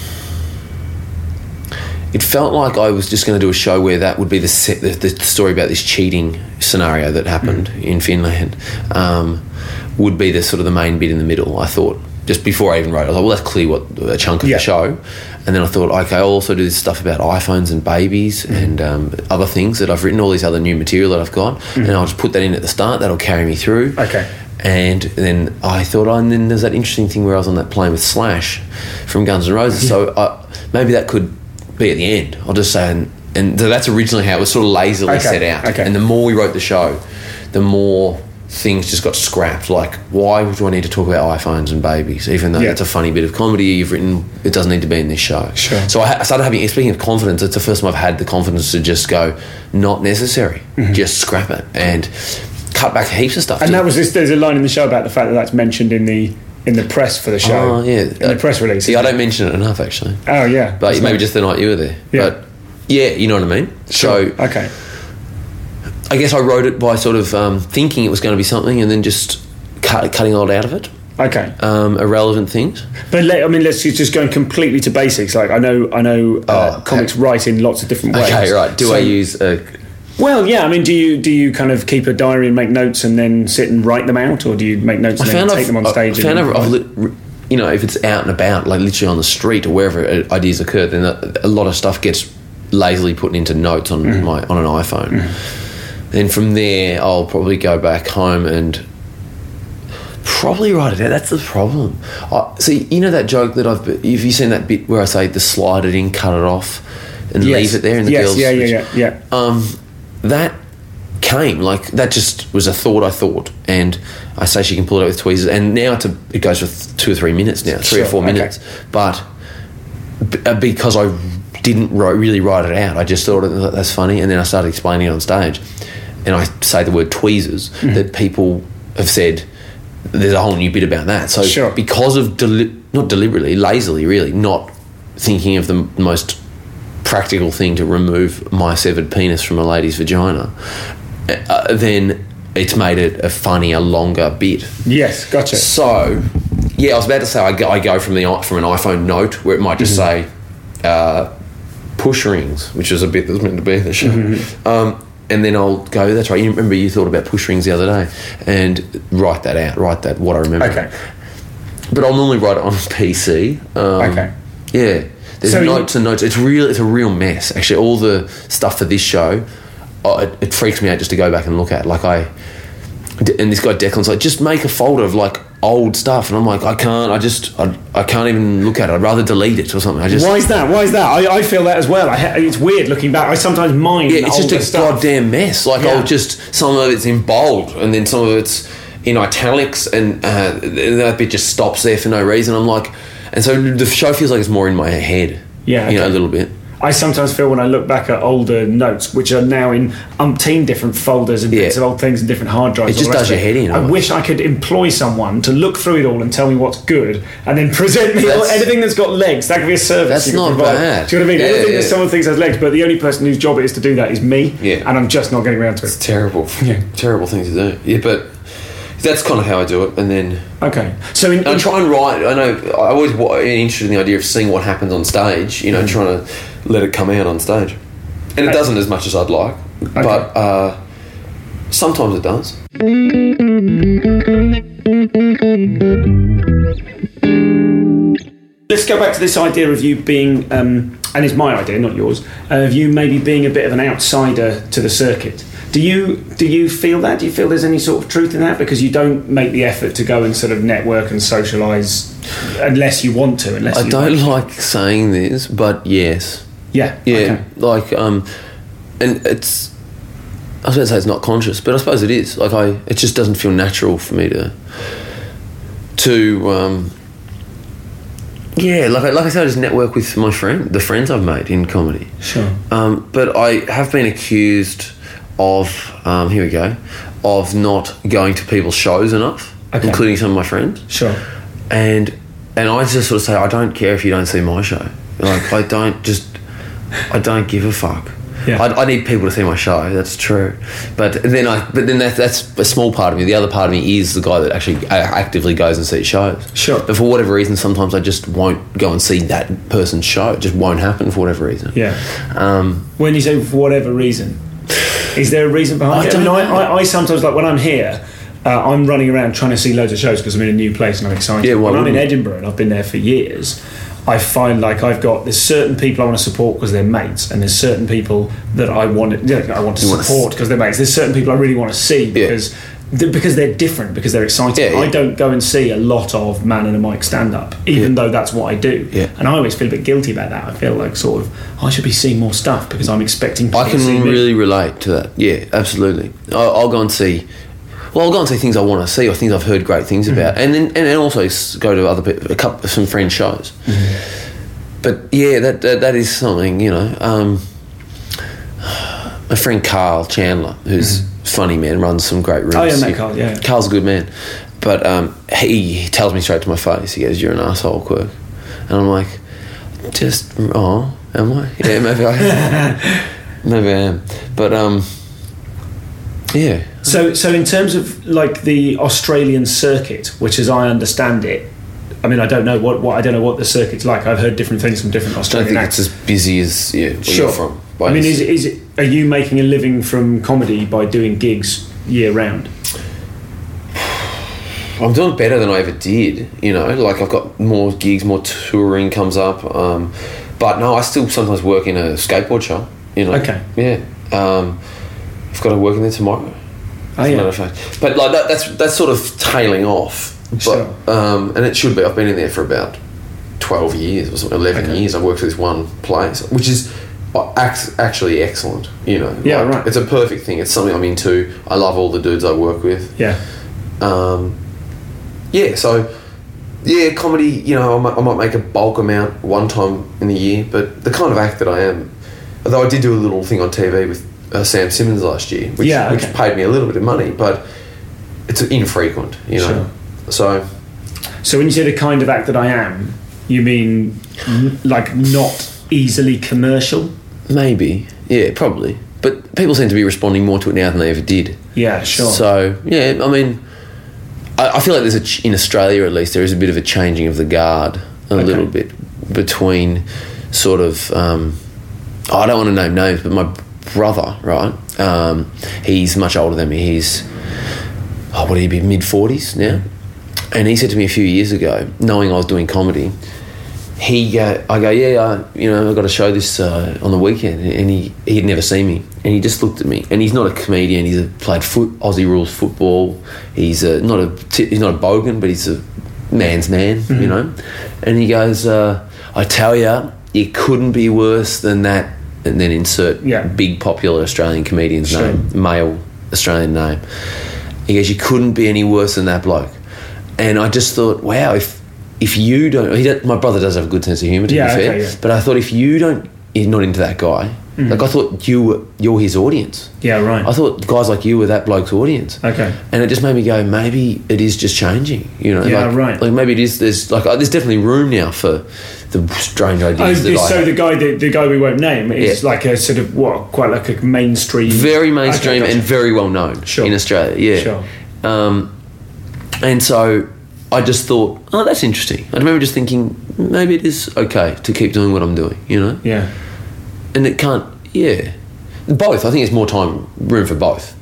it felt like I was just going to do a show where that would be the, set, the, the story about this cheating scenario that happened Mm. in Finland um, would be the sort of the main bit in the middle. I thought just before I even wrote it, I was like, well, that's clearly what a chunk of Yeah. the show. And then I thought, okay, I'll also do this stuff about iPhones and babies Mm. and um, other things that I've written, all this other new material that I've got, and I'll just put that in at the start. That'll carry me through. Mm. Okay. And then I thought, oh, and then there's that interesting thing where I was on that plane with Slash from Guns N' Roses. So uh, maybe that could be at the end. I'll just say, and, and so that's originally how it was sort of lazily Okay, set out. okay. And the more we wrote the show, the more things just got scrapped. Like, why do I need to talk about iPhones and babies? Even though Yeah. it's a funny bit of comedy you've written, it doesn't need to be in this show. Sure. So I, ha- I started having, speaking of confidence, it's the first time I've had the confidence to just go, not necessary, Mm-hmm. just scrap it and cut back heaps of stuff. and Just- that was this. There's a line in the show about the fact that that's mentioned in the in the press for the show. Oh, yeah. In the press release. Yeah, I isn't don't mention it enough, actually. it? Oh yeah. But That's maybe nice. just the night you were there. Yeah. But yeah, you know what I mean? Sure. So okay. I guess I wrote it by sort of um, thinking it was going to be something and then just cut, cutting a lot out of it. Okay. Um, irrelevant things. But let, I mean, let's just go completely to basics. Like I know, I know, uh, Oh, comics write in lots of different ways. Okay, right. Do So- I use a... Well, yeah. I mean, do you do you kind of keep a diary and make notes and then sit and write them out, or do you make notes I and then found take I've, them on stage? I found and I've, I've lit, you know, if it's out and about, like literally on the street or wherever ideas occur, then a, a lot of stuff gets lazily put into notes on Mm-hmm. my on an iPhone. Mm-hmm. Then from there, I'll probably go back home and probably write it out. That's the problem. I, see, you know that joke that I've... Have you seen that bit where I say the slide it in, cut it off, and Yes. leave it there in the Yes, girls' yeah, yeah, speech? yeah, yeah. Um, that came. Like, that just was a thought I thought. And I say she can pull it out with tweezers. And now it's a, it goes for two or three minutes now, three Sure, or four okay. minutes. But b- because I didn't write, really write it out, I just thought that's funny. And then I started explaining it on stage. And I say the word tweezers, mm-hmm. that people have said there's a whole new bit about that. So Sure. because of, deli- not deliberately, lazily really, not thinking of the most practical thing to remove my severed penis from a lady's vagina, uh, then it's made it a funnier, longer bit. Yes, gotcha. So, yeah, I was about to say I go, I go from the from an iPhone Note where it might just mm-hmm. say uh, push rings, which is a bit that was meant to be in the show. Mm-hmm. Um, and then I'll go, that's right, you remember you thought about push rings the other day, and write that out, write that, what I remember. Okay. But I'll normally write it on P C. Um, okay. Yeah. There's So notes you- and notes. It's real. It's a real mess. Actually, all the stuff for this show, oh, it, it freaks me out just to go back and look at. Like I, and this guy Declan's like, just make a folder of like old stuff, and I'm like, I can't. I just, I, I can't even look at it. I'd rather delete it or something. I just. Why is that? Why is that? I, I feel that as well. I ha- it's weird looking back. I sometimes mind. Yeah, it's just older a stuff. goddamn mess. Like Yeah. I'll just, some of it's in bold, and then some of it's in italics, and uh, that bit just stops there for no reason. I'm like, and so the show feels like it's more in my head. Yeah, you know, okay. a little bit. I sometimes feel when I look back at older notes, which are now in umpteen different folders and Yeah. bits of old things and different hard drives. It just all the does rest your of head in, I almost. wish I could employ someone to look through it all and tell me what's good, and then present me That's- anything that's got legs. That could be a service. That's you could not provide. bad. Do you know what I mean? Yeah, Anything yeah. that someone thinks has legs, but the only person whose job it is to do that is me. Yeah. And I'm just not getting around to it. Terrible. Yeah. Terrible thing to do. Yeah, but that's kind of how I do it. And then Okay. So in, I in try and write. I know I always wa- interested in the idea of seeing what happens on stage. You know, Mm. trying to let it come out on stage, and it Okay. doesn't as much as I'd like, but uh, sometimes it does. Let's go back to this idea of you being, um, and it's my idea, not yours, uh, of you maybe being a bit of an outsider to the circuit. Do you do you feel that? Do you feel there's any sort of truth in that? Because you don't make the effort to go and sort of network and socialise unless you want to. Unless I you don't like. like saying this, but yes, Yeah. yeah, Okay. like um, and it's. I was going to say it's not conscious, but I suppose it is. Like I, it just doesn't feel natural for me to. To um, yeah, like I, like I said, I just network with my friend, the friends I've made in comedy. Sure. Um, but I have been accused of, um, here we go, of not going to people's shows enough, Okay. including some of my friends. Sure. And and I just sort of say, I don't care if you don't see my show. Like, I don't just, I don't give a fuck. Yeah. I, I need people to see my show. That's true. But then I, but then that, that's a small part of me. The other part of me is the guy that actually actively goes and sees shows. Sure. But for whatever reason, sometimes I just won't go and see that person's show. It just won't happen for whatever reason. Yeah. Um, When you say for whatever reason, is there a reason behind I it? don't I mean, know. I, I, I sometimes, like when I'm here, uh, I'm running around trying to see loads of shows because I'm in a new place and I'm excited. Yeah, why when I'm in wouldn't you? Edinburgh and I've been there for years, I find like I've got there's certain people I want to support because they're mates, and there's certain people that I want to, yeah, I want to You wanna support because they're mates. There's certain people I really want to see because th- because they're different, because they're exciting. Yeah, yeah. I don't go and see a lot of Man and a Mic stand up, even Yeah. though that's what I do. Yeah. And I always feel a bit guilty about that. I feel like sort of I should be seeing more stuff because I'm expecting people I to see can me. really relate to that. Yeah, absolutely. I'll, I'll go and see. Well, I'll go and see things I want to see or things I've heard great things Mm-hmm. about, and then and then also s- go to other people, a couple, some friends' shows. Mm-hmm. But yeah, that, that that is something, you know. Um, my friend Carl Chandler, who's a funny man, runs some great rooms. Oh, yeah, mate, Carl, yeah. Carl's a good man, but um, he, he tells me straight to my face. He goes, "You're an asshole, Quirk," and I'm like, "Just oh, am I? Yeah, maybe I, maybe I am." But um, yeah. So, so in terms of like the Australian circuit, which as I understand it, I mean, I don't know what, what I don't know what the circuit's like. I've heard different things from different I don't Australian think acts. it's as busy as yeah, where Sure. you're from. I mean, But is is it, are you making a living from comedy by doing gigs year round? I'm doing better than I ever did. You know, like I've got more gigs, more touring comes up. Um, but no, I still sometimes work in a skateboard show. You know, Okay. yeah. Um, I've got to work in there tomorrow. Oh, as a yeah. matter of fact. But like that, that's that's sort of tailing off. But, Sure. um, and it should be. I've been in there for about twelve years or something, eleven Okay. years. I've worked for this one place, which is Act, actually excellent, you know. Yeah, like, right. It's a perfect thing. It's something I'm into. I love all the dudes I work with. Yeah. Um, yeah, so, yeah, comedy, you know, I might, I might make a bulk amount one time in the year, but the kind of act that I am, although I did do a little thing on T V with uh, Sam Simmons last year, which, yeah, okay. which paid me a little bit of money, but it's infrequent, you know. Sure. So, so when you say the kind of act that I am, you mean n- like not easily commercial? maybe, yeah, probably. But people seem to be responding more to it now than they ever did. Yeah, sure. So, yeah, I mean, I, I feel like there's a ch- in Australia at least there is a bit of a changing of the guard a Okay. little bit between sort of um, oh, I don't want to name names, but my brother, right? Um, he's much older than me. He's oh, what would he be, mid forties now? And he said to me a few years ago, knowing I was doing comedy, he uh, I go, yeah, uh, you know, I've got to show this uh, on the weekend, and he he'd never seen me, and he just looked at me, and he's not a comedian. He's a, played foot Aussie rules football. He's a, not a t- he's not a bogan, but he's a man's man, mm-hmm. you know. And he goes, uh, I tell you, it couldn't be worse than that. And then insert yeah. big popular Australian comedian's sure. name, male Australian name. He goes, you couldn't be any worse than that bloke. And I just thought, wow, if if you don't, he don't my brother does have a good sense of humour, to yeah, be fair. okay, yeah. But I thought if you don't, you're not into that guy. Mm. Like I thought you were, you're his audience. Yeah, right. I thought guys like you were that bloke's audience. Okay. And it just made me go, maybe it is just changing. You know, yeah, like, right. Like maybe it is. There's like there's definitely room now for the strange ideas. Oh, that so I have. the guy, the, the guy we won't name, is Yeah. like a sort of what, quite like a mainstream, very mainstream okay, gotcha. and very well known sure. in Australia. Yeah. Sure. Um, and so I just thought, oh, that's interesting. I remember just thinking, maybe it is okay to keep doing what I'm doing. You know. Yeah. And it can't. Yeah. Both. I think there's more time, room for both.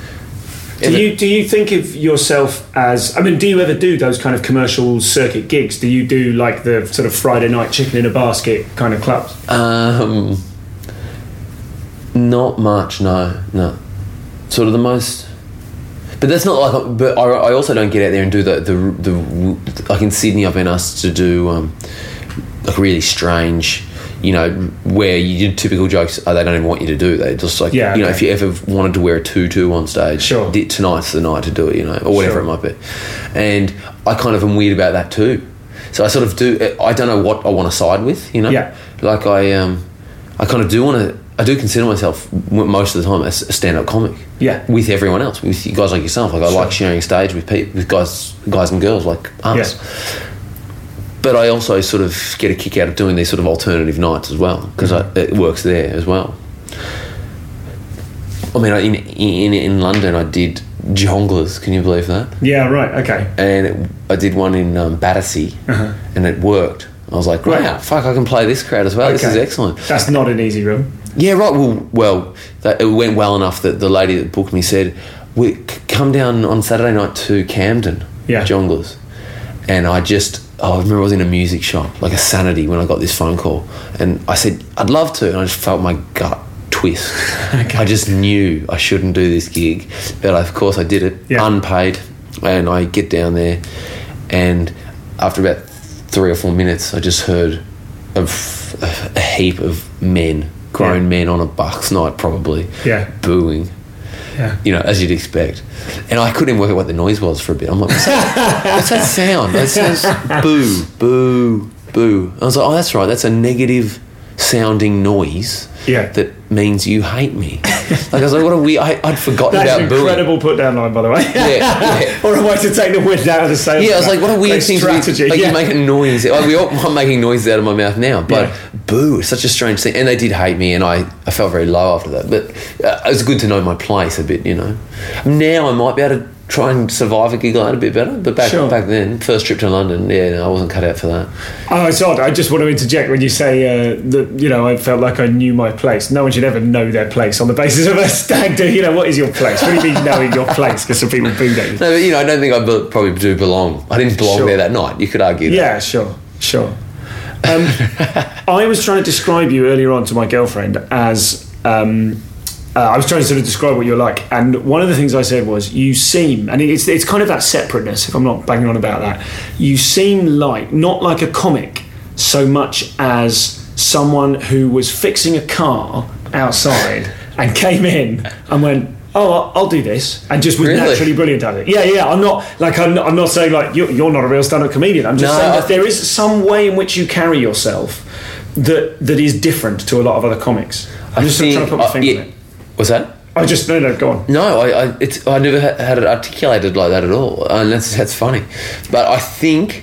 Do you do you think of yourself as? I mean, do you ever do those kind of commercial circuit gigs? Do you do like the sort of Friday night chicken in a basket kind of clubs? Um, not much. No, no. Sort of the most. But that's not like. But I, I also don't get out there and do the the the. Like in Sydney, I've been asked to do um, like really strange. You know, where you do typical jokes, oh, they don't even want you to do. They just like, yeah, you know, okay. if you ever wanted to wear a tutu on stage, sure. tonight's the night to do it, you know, or whatever sure. it might be. And I kind of am weird about that too. So I sort of do, I don't know what I want to side with, you know? Yeah. Like I, um, I kind of do want to, I do consider myself most of the time as a stand-up comic. Yeah. With everyone else, with guys like yourself. Like I sure. like sharing stage with people, with guys, guys and girls like us. Yeah. But I also sort of get a kick out of doing these sort of alternative nights as well, because mm-hmm. it works there as well. I mean, in, in in London, I did Jongleurs. Can you believe that? Yeah, right. Okay. And it, I did one in um, Battersea, uh-huh. and it worked. I was like, wow, right. fuck, I can play this crowd as well. Okay. This is excellent. That's not an easy room. Yeah, right. Well, well, that, it went well enough that the lady that booked me said, "We come down on Saturday night to Camden, yeah. Jongleurs," and I just. Oh, I remember I was in a music shop, like a Sanity, when I got this phone call. And I said, I'd love to. And I just felt my gut twist. Okay. I just knew I shouldn't do this gig. But of course I did it, yeah. unpaid. And I get down there. And after about three or four minutes, I just heard of a heap of men, grown yeah. men on a Bucks night probably, yeah. booing. Yeah. You know, as you'd expect. And I couldn't even work out what the noise was for a bit. I'm like, what's that, what's that sound? It says boo, boo, boo. I was like, oh, that's right. That's a negative sounding noise yeah. that means you hate me. Like, I was like, what are we? I, I'd forgotten that's about an booing. incredible put down line, by the way. Yeah. yeah. Or a way to take the wind out of the sails. Yeah, I was like, what a weird like thing strategy. to be. Like, yeah. you're making noise. Like, we all, I'm making noises out of my mouth now, but yeah. boo, it's such a strange thing. And they did hate me, and I, I felt very low after that. But uh, it was good to know my place a bit, you know. Now I might be able to try and survive a gig like that a bit better. But back sure. back then, first trip to London, yeah, no, I wasn't cut out for that. Oh, it's odd. I just want to interject when you say uh, that, you know, I felt like I knew my place. No one should ever know their place on the basis of a stag do. You know, what is your place? What do you mean knowing your place? Because some people booed at you. No, but, you know, I don't think I be- probably do belong. I didn't belong sure. there that night. You could argue that. Yeah, sure, sure. Um, I was trying to describe you earlier on to my girlfriend as... Um, Uh, I was trying to sort of describe what you're like, and one of the things I said was, you seem, and it's it's kind of that separateness, if I'm not banging on about that, you seem like, not like a comic so much as someone who was fixing a car outside and came in and went, oh, I'll, I'll do this, and just was Really? naturally brilliant at it. Yeah, yeah. I'm not like I'm not, I'm not saying like you're, you're not a real stand-up comedian. I'm just No, saying I- that there is some way in which you carry yourself that that is different to a lot of other comics. I'm just think- trying to put my uh, finger yeah. on it. What's that? I just no, no. Go on. No, I, I, it's, I never ha- had it articulated like that at all, and that's that's funny. But I think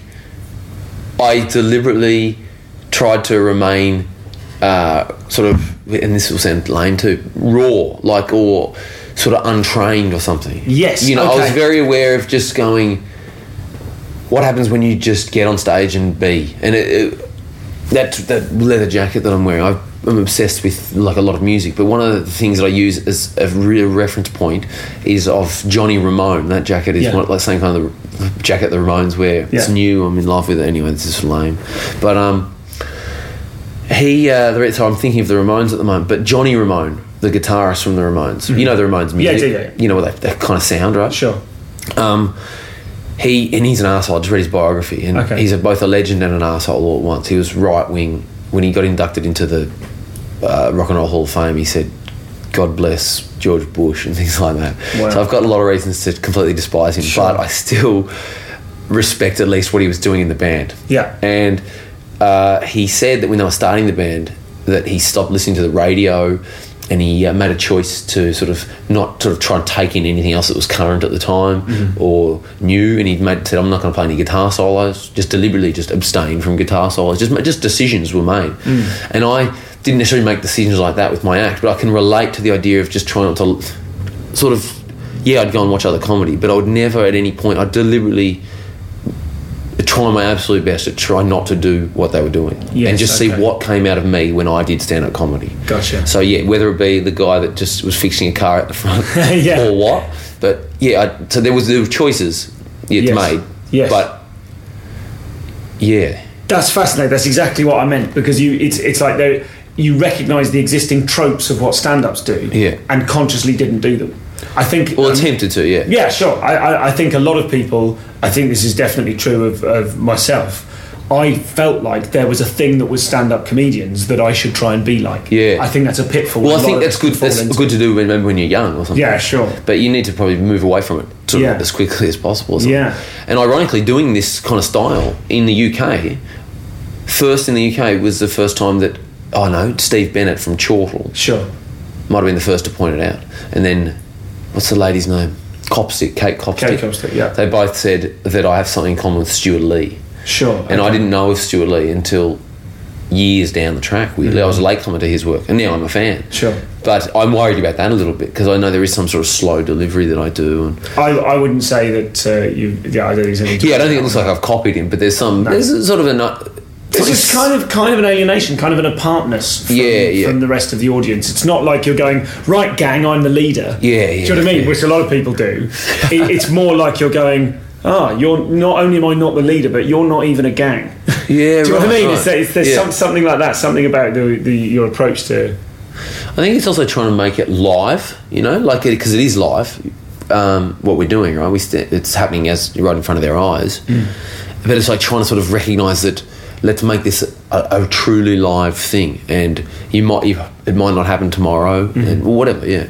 I deliberately tried to remain uh, sort of, and this will sound lame too, raw, like or sort of untrained or something. Yes, you know, I was okay. very aware of just going. What happens when you just get on stage and be? And it, it, that that leather jacket that I'm wearing, I've, I'm obsessed with like a lot of music. But one of the things that I use as a real reference point is of Johnny Ramone. That jacket is Yeah. one, like same kind of jacket the Ramones wear. It's Yeah. new. I'm in love with it. Anyway, this is lame. But um, he. Uh, the, so I'm thinking of the Ramones at the moment. But Johnny Ramone, the guitarist from the Ramones. You know the Ramones music. Yeah, yeah, yeah. You know what that, that kind of sound, right? Sure. Um, he and he's an arsehole. I just read his biography, and Okay. he's a, both a legend and an arsehole all at once. He was right wing when he got inducted into the uh, Rock and Roll Hall of Fame. He said, "God bless George Bush" and things like that. Wow. So I've got a lot of reasons to completely despise him, Sure. but I still respect at least what he was doing in the band. Yeah. And uh, he said that when they were starting the band, that he stopped listening to the radio. And he uh, made a choice to sort of not sort of try and take in anything else that was current at the time Mm-hmm. or new. And he made said, "I'm not going to play any guitar solos." Just deliberately, just abstain from guitar solos. Just just decisions were made. Mm. And I didn't necessarily make decisions like that with my act, but I can relate to the idea of just trying not to sort of. Yeah, I'd go and watch other comedy, but I would never at any point. I deliberately try my absolute best to try not to do what they were doing, Yes, and just okay. see what came out of me when I did stand-up comedy. Gotcha. So yeah, whether it be the guy that just was fixing a car at the front Yeah. or what, but yeah, I, so there was there were choices yeah, Yes. made. Yes. But yeah, That's fascinating. That's exactly what I meant, because you it's it's like they you recognise the existing tropes of what stand-ups do, Yeah. and consciously didn't do them. I think. well, um, attempted to, yeah, Yeah, sure. I, I, I think a lot of people, I think this is definitely true of, of myself. I felt like there was a thing that was stand-up comedians that I should try and be like. Yeah. I think that's a pitfall. Well, a I think lot of that's us good. can fall That's into. good to do when, remember when you're young or something. Yeah, sure. But you need to probably move away from it sort of Yeah. as quickly as possible. Or something. Yeah. And ironically, doing this kind of style in the U K, first in the U K was the first time that oh no, Steve Bennett from Chortle Sure. might have been the first to point it out, and then what's the lady's name? Copstick, Kate Copstick. Kate Copstick, yeah. They both said that I have something in common with Stuart Lee. Sure. And I okay. didn't know of Stuart Lee until years down the track. Weirdly, I was a latecomer to his work, and now I'm a fan. Sure. But I'm worried about that a little bit because I know there is some sort of slow delivery that I do. And I, I wouldn't say that uh, you. Yeah, I don't think there's anything. yeah, I don't think it looks like I've copied him, but there's some. There's a sort of a. nut- It's just kind of kind of an alienation, kind of an apartness from, Yeah, yeah. from the rest of the audience. It's not like you're going, right, gang, I'm the leader. Yeah, yeah, Do you know what I mean? yeah. Which a lot of people do. it, it's more like you're going, ah, you're not only am I not the leader, but you're not even a gang. Yeah, Do you know what I right, mean? right. It's, it's, there's Yeah. some, something like that, something about the, the your approach to. I think it's also trying to make it live, you know, like because it, it is live. Um, what we're doing, right? We st- it's happening as right in front of their eyes, Mm. but it's like trying to sort of recognise that. Let's make this a, a truly live thing, and you might you, it might not happen tomorrow, Mm-hmm. and whatever. Yeah.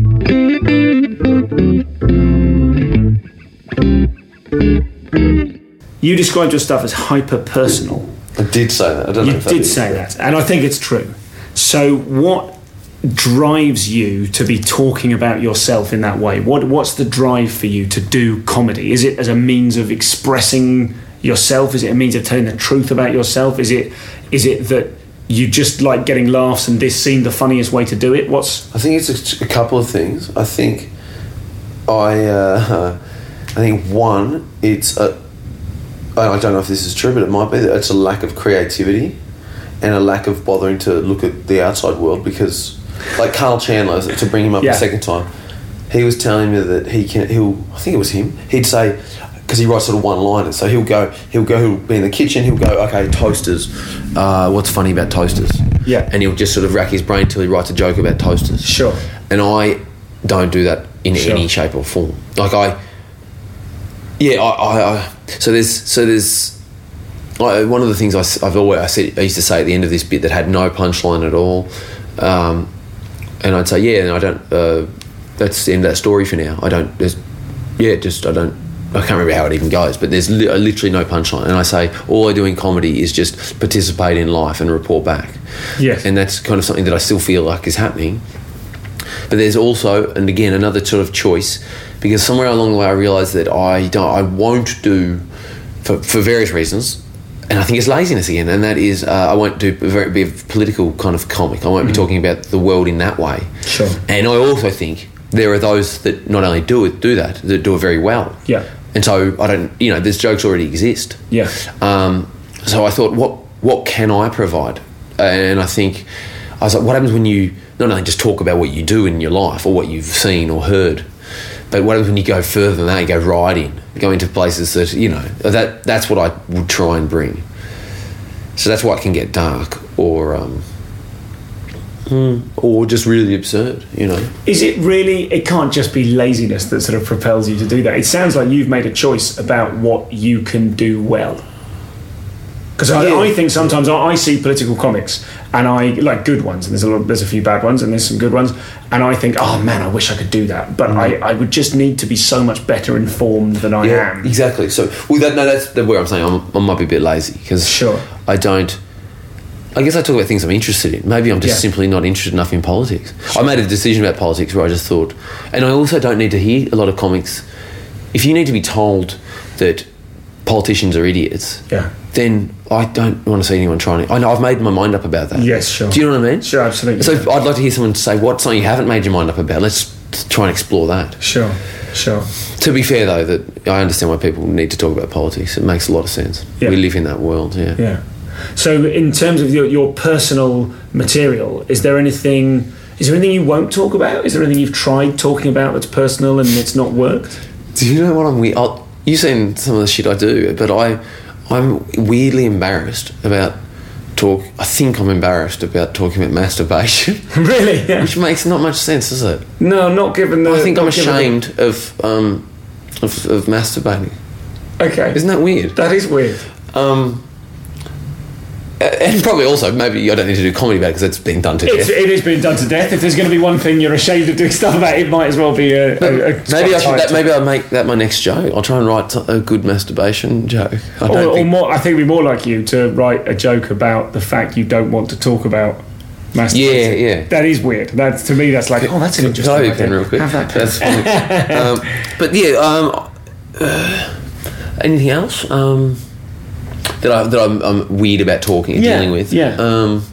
You described your stuff as hyper personal. I did say that. I don't You know if did say that, and I think it's true. So, what drives you to be talking about yourself in that way? What What's the drive for you to do comedy? Is it as a means of expressing yourself? Is it a means of telling the truth about yourself? Is it Is it that you just like getting laughs and this seemed the funniest way to do it? What's I think it's a, a couple of things. I think I, uh, I think one, it's a. I don't know if this is true, but it might be that it's a lack of creativity and a lack of bothering to look at the outside world. Because, like Carl Chandler, to bring him up Yeah. a second time, he was telling me that he can. He'll. I think it was him. He'd say. Because he writes sort of one-liners, so he'll go, he'll go, he'll be in the kitchen, he'll go, okay, toasters. Uh, what's funny about toasters? Yeah. And he'll just sort of rack his brain till he writes a joke about toasters. Sure. And I don't do that in Sure. any shape or form. Like I, yeah, I, I, I so there's so there's I, one of the things I, s- I've always I, said, I used to say at the end of this bit that had no punchline at all, um, and I'd say, yeah, no, I don't. Uh, that's the end of that story for now. I don't. There's, yeah, just I don't. I can't remember how it even goes, but there's li- literally no punchline. And I say, all I do in comedy is just participate in life and report back. Yes. And that's kind of something that I still feel like is happening. But there's also, and again, another sort of choice, because somewhere along the way I realised that I don't, I won't do, for, for various reasons, and I think it's laziness again, and that is uh, I won't do a very be a political kind of comic. I won't mm-hmm. be talking about the world in that way. Sure. And I also think there are those that not only do it, do that, that do it very well. Yeah. And so I don't, you know, there's jokes already exist. Yeah. Um, so I thought, what what can I provide? And I think, I was like, what happens when you not only just talk about what you do in your life or what you've seen or heard, but what happens when you go further than that, you go right in, go into places that, you know, that that's what I would try and bring. So that's why it can get dark or... Um, Mm. or just really absurd, you know. Is it really, it can't just be laziness that sort of propels you to do that? It sounds like you've made a choice about what you can do well. Because yeah. I, I think sometimes I, I see political comics and I like good ones, and there's a lot, there's a few bad ones and there's some good ones, and I think, oh man, I wish I could do that, but mm. I, I would just need to be so much better informed than I yeah, am. Exactly. So, well, that, no, that's where I'm saying I'm, I might be a bit lazy because sure. I don't. I guess I talk about things I'm interested in. Maybe I'm just yeah. simply not interested enough in politics. Sure. I made a decision about politics where I just thought, and I also don't need to hear a lot of comics. If you need to be told that politicians are idiots, yeah. then I don't want to see anyone trying to... I know, I've made my mind up about that. Yes, sure. Do you know what I mean? Sure, absolutely. So yeah. I'd like to hear someone say, what's something you haven't made your mind up about? Let's try and explore that. Sure, sure. To be fair, though, that I understand why people need to talk about politics. It makes a lot of sense. Yeah. We live in that world, yeah. Yeah. So in terms of your, your personal material, is there anything is there anything you won't talk about? Is there anything you've tried talking about that's personal and it's not worked? Do you know what I'm weird? I'll, you've seen some of the shit I do, but I, I'm weirdly embarrassed about talk. I think I'm embarrassed about talking about masturbation. Really? Yeah. Which makes not much sense, does it? No, not given the... I think I'm given ashamed the... of, um, of of masturbating. Okay. Isn't that weird? That is weird. Um... And probably also, maybe I don't need to do comedy about it because it's been done to it's, death. It is being done to death. If there's going to be one thing you're ashamed of doing stuff about, it might as well be a... a, a maybe I should, that, maybe I'll make that my next joke. I'll try and write a good masturbation joke. I don't or, think... or more, I think it'd be more like you to write a joke about the fact you don't want to talk about masturbating. Yeah, yeah. That is weird. That's, to me, that's like, oh, that's an interesting idea. idea. Real quick. Have that pen. That's funny. um, but yeah, um, uh, anything else? Um... That, I, that I'm, I'm weird about talking and yeah, dealing with. Yeah. Um,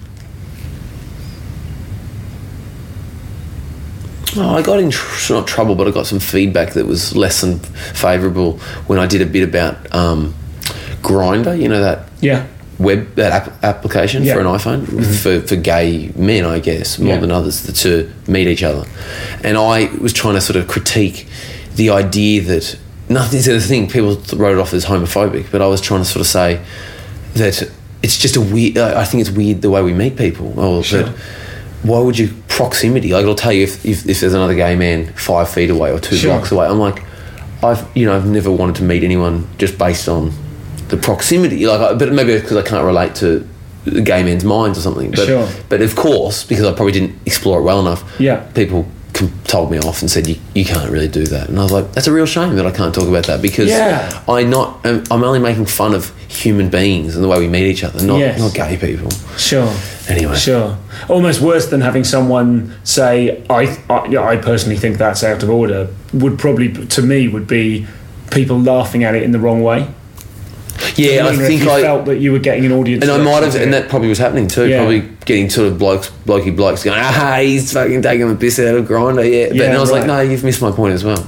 oh, I got in tr- not trouble, but I got some feedback that was less than favourable when I did a bit about um, Grindr. You know that yeah. web that app- application yeah. for an iPhone mm-hmm. for for gay men, I guess, more yeah. than others to meet each other. And I was trying to sort of critique the idea that. Nothing's the thing. People wrote it off as homophobic, but I was trying to sort of say that it's just a weird. Uh, I think it's weird the way we meet people. Or sure. that why would you proximity? Like, I'll tell you if, if if there's another gay man five feet away or two sure. blocks away. I'm like, I've you know I've never wanted to meet anyone just based on the proximity. Like, I, but maybe because I can't relate to the gay men's minds or something. But sure. but of course, because I probably didn't explore it well enough. Yeah. People told me off and said you, you can't really do that, and I was like, that's a real shame that I can't talk about that because yeah. I not I'm, I'm only making fun of human beings and the way we meet each other, not yes. not gay people. Sure. Anyway, sure. Almost worse than having someone say, I I, yeah, I personally think that's out of order. Would probably to me would be people laughing at it in the wrong way. Yeah, I think if you I felt that you were getting an audience, and I might have, and that probably was happening too. Yeah. Probably getting sort of blokes, blokey blokes going, ah, he's fucking taking the piss out of Grindr, yeah. But yeah, and I was right. like, no, you've missed my point as well.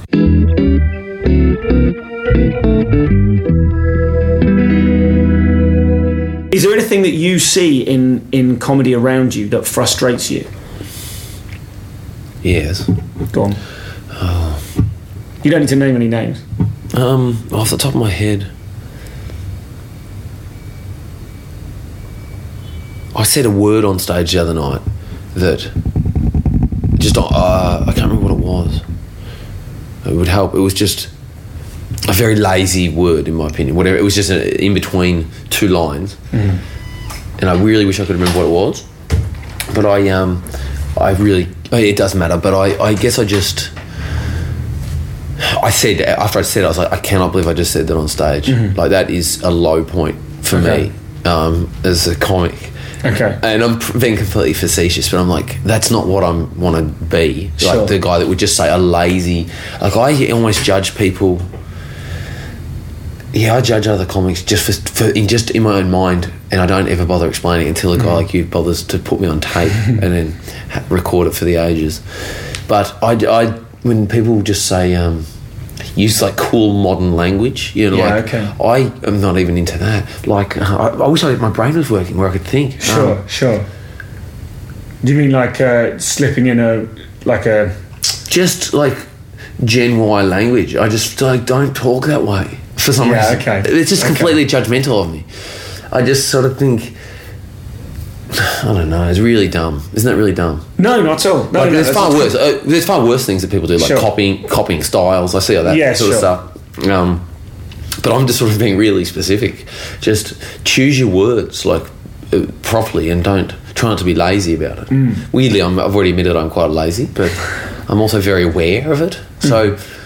Is there anything that you see in in comedy around you that frustrates you? Yes. Go on. Oh. You don't need to name any names. Um, off the top of my head. I said a word on stage the other night that just uh, I can't remember what it was. It would help. It was just I very lazy word, in my opinion. Whatever, it was just a, in between two lines, mm. and I really wish I could remember what it was. But I, um, I really, it doesn't matter. But I, I guess I just, I said after I said it, I was like, I cannot believe I just said that on stage. Mm-hmm. Like that is a low point for okay. me um, as a comic. Okay. And I'm being completely facetious, but I'm like, that's not what I want to be. Like Sure. the guy that would just say a lazy. Like I almost judge people. Yeah, I judge other comics just for, for in just in my own mind, and I don't ever bother explaining it until a guy mm. like you bothers to put me on tape and then ha- record it for the ages. But I, I when people just say um, use like cool modern language, you know, yeah, like okay. I am not even into that. Like I, I wish I, my brain was working where I could think. Sure, um, sure. Do you mean like uh, slipping in a like a just like Gen Y language? I just like don't talk that way. For some yeah, reason, okay. It's just completely okay. judgmental of me. I just sort of think, I don't know. It's really dumb. Isn't that really dumb? No, not at all. No, like, no, there's far worse. Uh, there's far worse things that people do, like sure. copying, copying styles. I see all that yeah, sort sure. of stuff. Um, but I'm just sort of being really specific. Just choose your words like uh, properly, and don't try not to be lazy about it. Mm. Weirdly, I'm, I've already admitted I'm quite lazy, but I'm also very aware of it. So. Mm.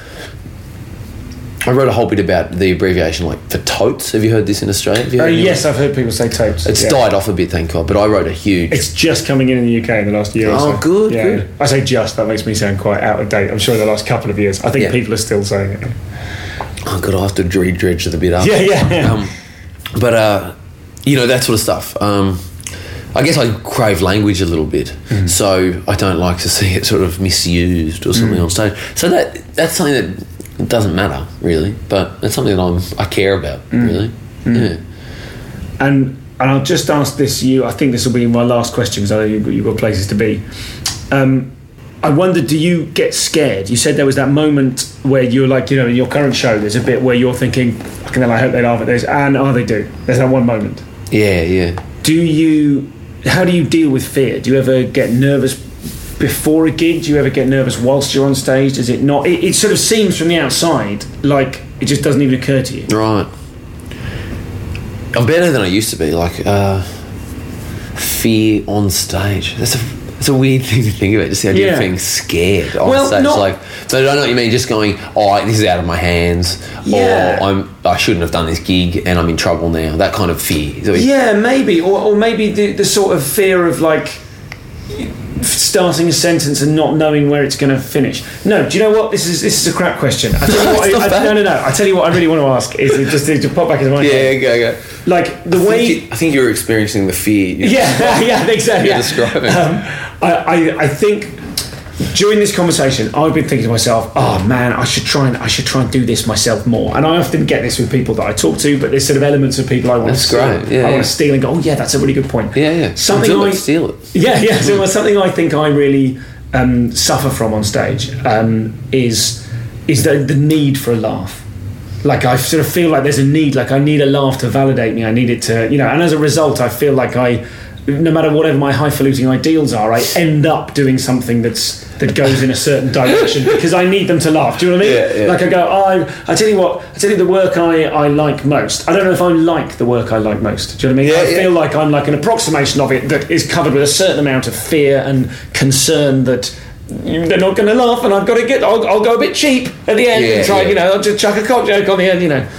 I wrote a whole bit about the abbreviation, like for totes. Have you heard this in Australia? Have you Oh, heard yes, I've heard people say totes. It's yeah. died off a bit, thank God. But I wrote a huge. It's just coming in in the U K in the last year oh, or so. Oh, good, yeah. good. I say just. That makes me sound quite out of date. I'm sure in the last couple of years, I think yeah. people are still saying it. Oh God, I have to dredge the bit up. Yeah, yeah. yeah. Um, but uh, you know, that sort of stuff. Um, I guess I crave language a little bit, mm. so I don't like to see it sort of misused or something mm. on stage. So that that's something that. It doesn't matter really, but it's something that I'm I care about mm. really. Mm. Yeah. And and I'll just ask this you. I think this will be my last question because I know you've got, you've got places to be. Um, I wonder, do you get scared? You said there was that moment where you're like, you know, in your current show, there's a bit where you're thinking, "Fucking hell, I hope they laugh at this," and oh, they do. There's that one moment. Yeah, yeah. Do you? How do you deal with fear? Do you ever get nervous? Before a gig, do you ever get nervous whilst you're on stage? Does it not? It, it sort of seems from the outside like it just doesn't even occur to you. Right. I'm better than I used to be. Like uh, fear on stage. That's a that's a weird thing to think about. Just the idea yeah. of being scared on well, stage. Not, like, so I don't know what you mean. Just going, oh, this is out of my hands, yeah. or I'm I shouldn't have done this gig and I'm in trouble now. That kind of fear. Yeah, maybe, or or maybe the the sort of fear of like. Starting a sentence and not knowing where it's going to finish. No, do you know what? This is this is a crap question. I tell you what, I, I, no, no, no. I tell you what I really want to ask is it just to, to pop back into my yeah, head. go, go. Like the I way think you, I think you're experiencing the fear. You know, yeah, yeah, I think so. You're yeah. describing. Um, I, I, I think during this conversation, I've been thinking to myself, "Oh man, I should try and I should try and do this myself more." And I often get this with people that I talk to, but there's sort of elements of people I want that's to steal. Great. Yeah, I yeah. want to steal and go, "Oh yeah, that's a really good point." Yeah, yeah. Something I steal it. Yeah, yeah. So something I think I really um, suffer from on stage um, is is the the need for a laugh. Like I sort of feel like there's a need, like I need a laugh to validate me. I need it to, you know, and as a result, I feel like I, no matter whatever my highfalutin ideals are, I end up doing something that's that goes in a certain direction because I need them to laugh. Do you know what I mean? Yeah, yeah. Like I go, oh, I, I tell you what, I tell you the work I, I like most. I don't know if I like the work I like most. Do you know what I mean? Yeah, I yeah. feel like I'm like an approximation of it that is covered with a certain amount of fear and concern that they're not going to laugh, and I've got to get. I'll, I'll go a bit cheap at the end Yeah, and try. yeah. You know, I'll just chuck a cock joke on the end. You know.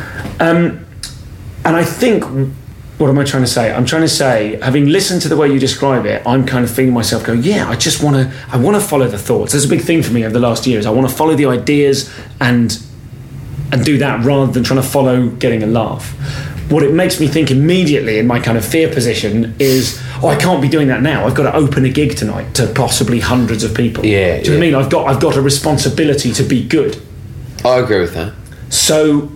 Um, and I think, what am I trying to say? I'm trying to say, having listened to the way you describe it, I'm kind of feeling myself going, yeah, I just want to, I want to follow the thoughts. That's a big thing for me over the last years. I want to follow the ideas and and do that rather than trying to follow getting a laugh. What it makes me think immediately in my kind of fear position is, oh, I can't be doing that now. I've got to open a gig tonight to possibly hundreds of people. Yeah, do you know what I mean? I've got, I've got a responsibility to be good. I agree with that. So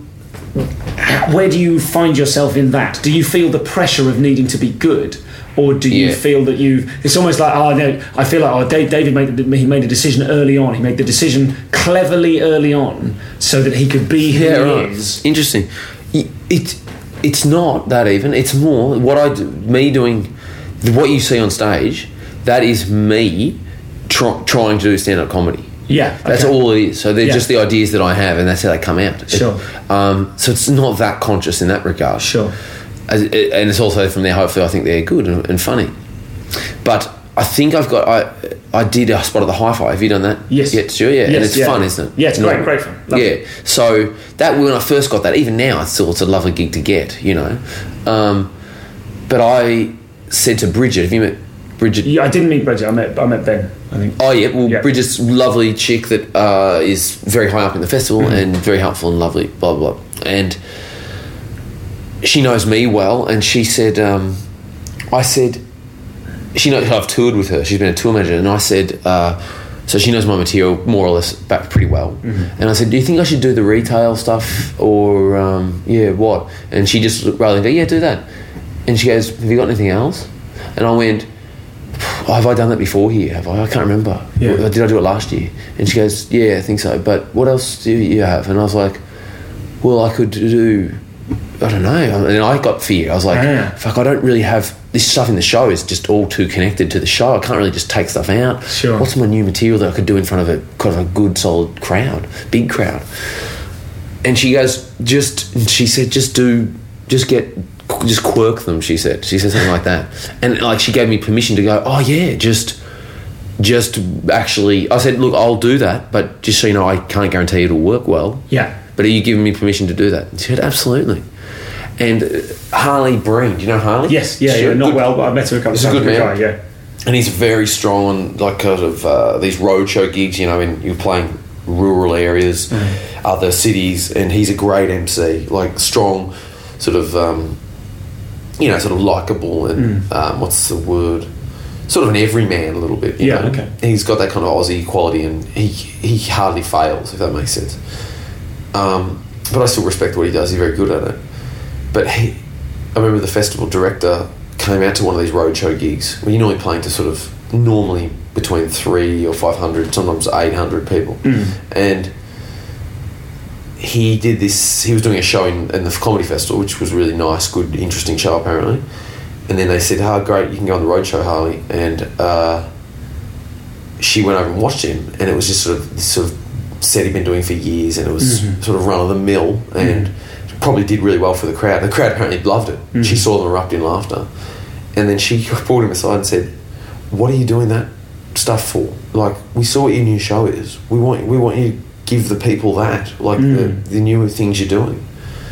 where do you find yourself in that? Do you feel the pressure of needing to be good, or do you Yeah. feel that you? It's almost like, oh no, I feel like, oh, Dave, David made the, he made a decision early on. He made the decision cleverly early on so that he could be who Yeah, he right. is. Interesting. It it's not that even. It's more what I do, me doing what you see on stage. That is me try, trying to do stand-up comedy. Yeah, that's okay. all it is. So they're Yeah. just the ideas that I have, and that's how they come out. Sure. It, um, so it's not that conscious in that regard. Sure. As, it, and it's also from there. Hopefully, I think they're good and, and funny. But I think I've got. I I did a spot at the Hi-Fi. Have you done that? Yes. Yeah, sure. Yeah, Yes, and it's yeah. fun, isn't it? Yeah, it's Not- great, great fun. Love yeah. it. So that when I first got that, even now, it's still it's a lovely gig to get. You know, um, but I said to Bridget, have you met Bridget? Yeah, I didn't meet Bridget. I met I met Ben. I think. Oh yeah, well Yeah. Bridget's a lovely chick that uh, is very high up in the festival Mm-hmm. and very helpful and lovely, blah blah blah. And she knows me well, and she said, um, I said, she knows I've toured with her. She's been a tour manager, and I said, uh, so she knows my material more or less back pretty well. Mm-hmm. And I said, do you think I should do the retail stuff or um, yeah, what? And she just looked rather and go, yeah, do that. And she goes, have you got anything else? And I went, oh, have I done that before here? Have I? I can't remember. Yeah. Did I do it last year? And she goes, yeah, I think so. But what else do you have? And I was like, well, I could do, I don't know. And I got fear. I was like, Yeah. fuck, I don't really have, this stuff in the show is just all too connected to the show. I can't really just take stuff out. Sure. What's my new material that I could do in front of a kind of a good, solid crowd, big crowd? And she goes, just, and she said, just do, just get, just quirk them, she said. She said something like that. And like she gave me permission to go, oh yeah, just just actually, I said, look, I'll do that, but just so you know, I can't guarantee it'll work well. Yeah. But are you giving me permission to do that? And she said, absolutely. And uh, Harley Breen, do you know Harley? Yes. Yeah. Sure. yeah not Good- well, but I met her a couple of He's a times. good man. Guy, yeah. And he's very strong on like kind of uh, these roadshow gigs, you know, and you're playing rural areas, Mm. other cities, and he's a great M C, like strong, sort of, um, you know, sort of likable and Mm. um, what's the word? Sort of an everyman a little bit. You Yeah, know? okay. He's got that kind of Aussie quality, and he he hardly fails, if that makes sense. Um, but I still respect what he does. He's very good at it. But he, I remember the festival director came out to one of these roadshow gigs where you're normally playing to sort of normally between three or five hundred, sometimes eight hundred people, Mm. and he did this. He was doing a show in, in the comedy festival, which was really nice, good, interesting show apparently. And then they said, "Oh, great, you can go on the roadshow, Harley." And uh, she went over and watched him, and it was just sort of this sort of set he'd been doing for years, and it was Mm-hmm. sort of run of the mill, and probably did really well for the crowd. The crowd apparently loved it. Mm-hmm. She saw them erupt in laughter, and then she pulled him aside and said, "What are you doing that stuff for? Like, we saw what your new show is. We want we want you to give the people that, like the, the new things you're doing."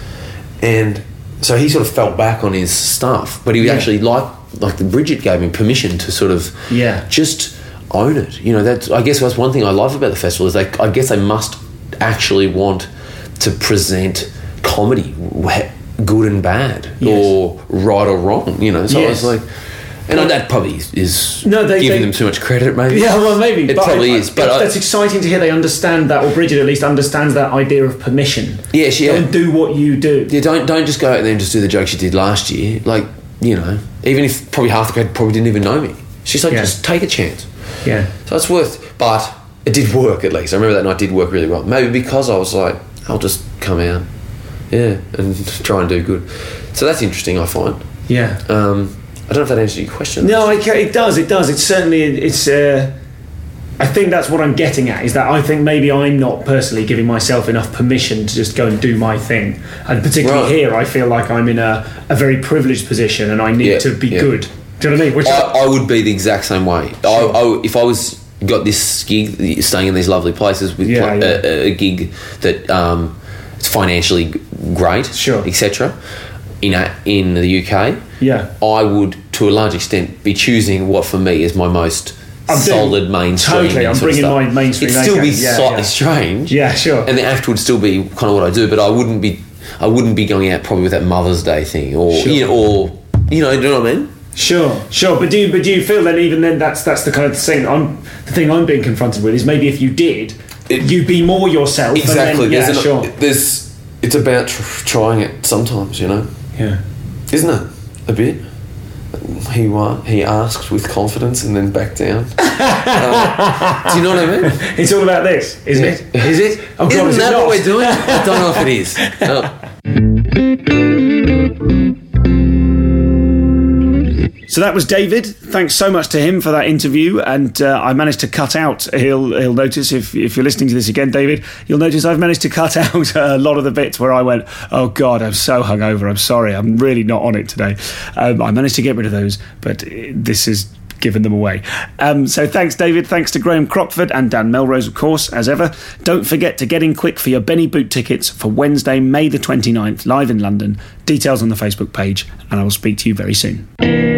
And so he sort of fell back on his stuff, but he Yeah. actually like like the Bridget gave him permission to sort of Yeah. just own it. You know, that I guess that's one thing I love about the festival is they I guess they must actually want to present comedy, wh- good and bad, Yes. or right or wrong. You know, so Yes. I was like, and that probably is, is No, they- giving they- them too much credit. Maybe Yeah, well, maybe. it but probably I- is. But I, I, that's exciting to hear. They understand that, or Bridget at least understands that idea of permission. Yeah, she- Go and do what you do. yeah, don't don't just go out there and just do the jokes you did last year. Like, you know, even if probably half the crowd probably didn't even know me. She's like, Yeah. just take a chance. Yeah. So it's worth, but it did work at least. I remember that night did work really well. Maybe because I was like, I'll just come out, yeah, and try and do good. So that's interesting, I find. Yeah. Um, I don't know if that answers your question. No, it, it does. It does. It's certainly. It's. Uh, I think that's what I'm getting at. Is that I think maybe I'm not personally giving myself enough permission to just go and do my thing, and particularly Right. here, I feel like I'm in a, a very privileged position, and I need Yeah, to be yeah. good. Do you know what I mean? Which I, I would be the exact same way. I, I, if I was got this gig, staying in these lovely places with Yeah, pla- yeah. A, a gig that um, it's financially g- great, Sure. et cetera. In a, in the U K, Yeah. I would to a large extent be choosing what for me is my most I'm doing- solid mainstream. totally, I'm sort of bringing stuff. my mainstream It'd still A be K, yeah, slightly yeah. strange, Yeah, sure. and the act would still be kind of what I do, but I wouldn't be. I wouldn't be going out probably with that Mother's Day thing, or Sure. you know, or you know, do you know what I mean? Sure, sure, but do you, but do you feel then even then that's that's the kind of thing I'm the thing I'm being confronted with is maybe if you did, It- you'd be more yourself. Exactly. And then, yeah, there's, an, sure. there's it's about tr- trying it sometimes, you know, Yeah. isn't it? A bit. He wa- he asked with confidence and then backed down. Uh, do you know what I mean? It's all about this, isn't it? Is it? Oh, God, Isn't is it that not? what we're doing? I don't know if it is. No. So that was David. Thanks so much to him for that interview. And uh, I managed to cut out, he'll he'll notice if, if you're listening to this again, David, you'll notice I've managed to cut out a lot of the bits where I went, oh God, I'm so hungover. I'm sorry. I'm really not on it today. Um, I managed to get rid of those, but this is giving them away. Um, so thanks, David. Thanks to Graham Crockford and Dan Melrose, of course, as ever. Don't forget to get in quick for your Benny Boot tickets for Wednesday, May the twenty-ninth, live in London. Details on the Facebook page, and I will speak to you very soon.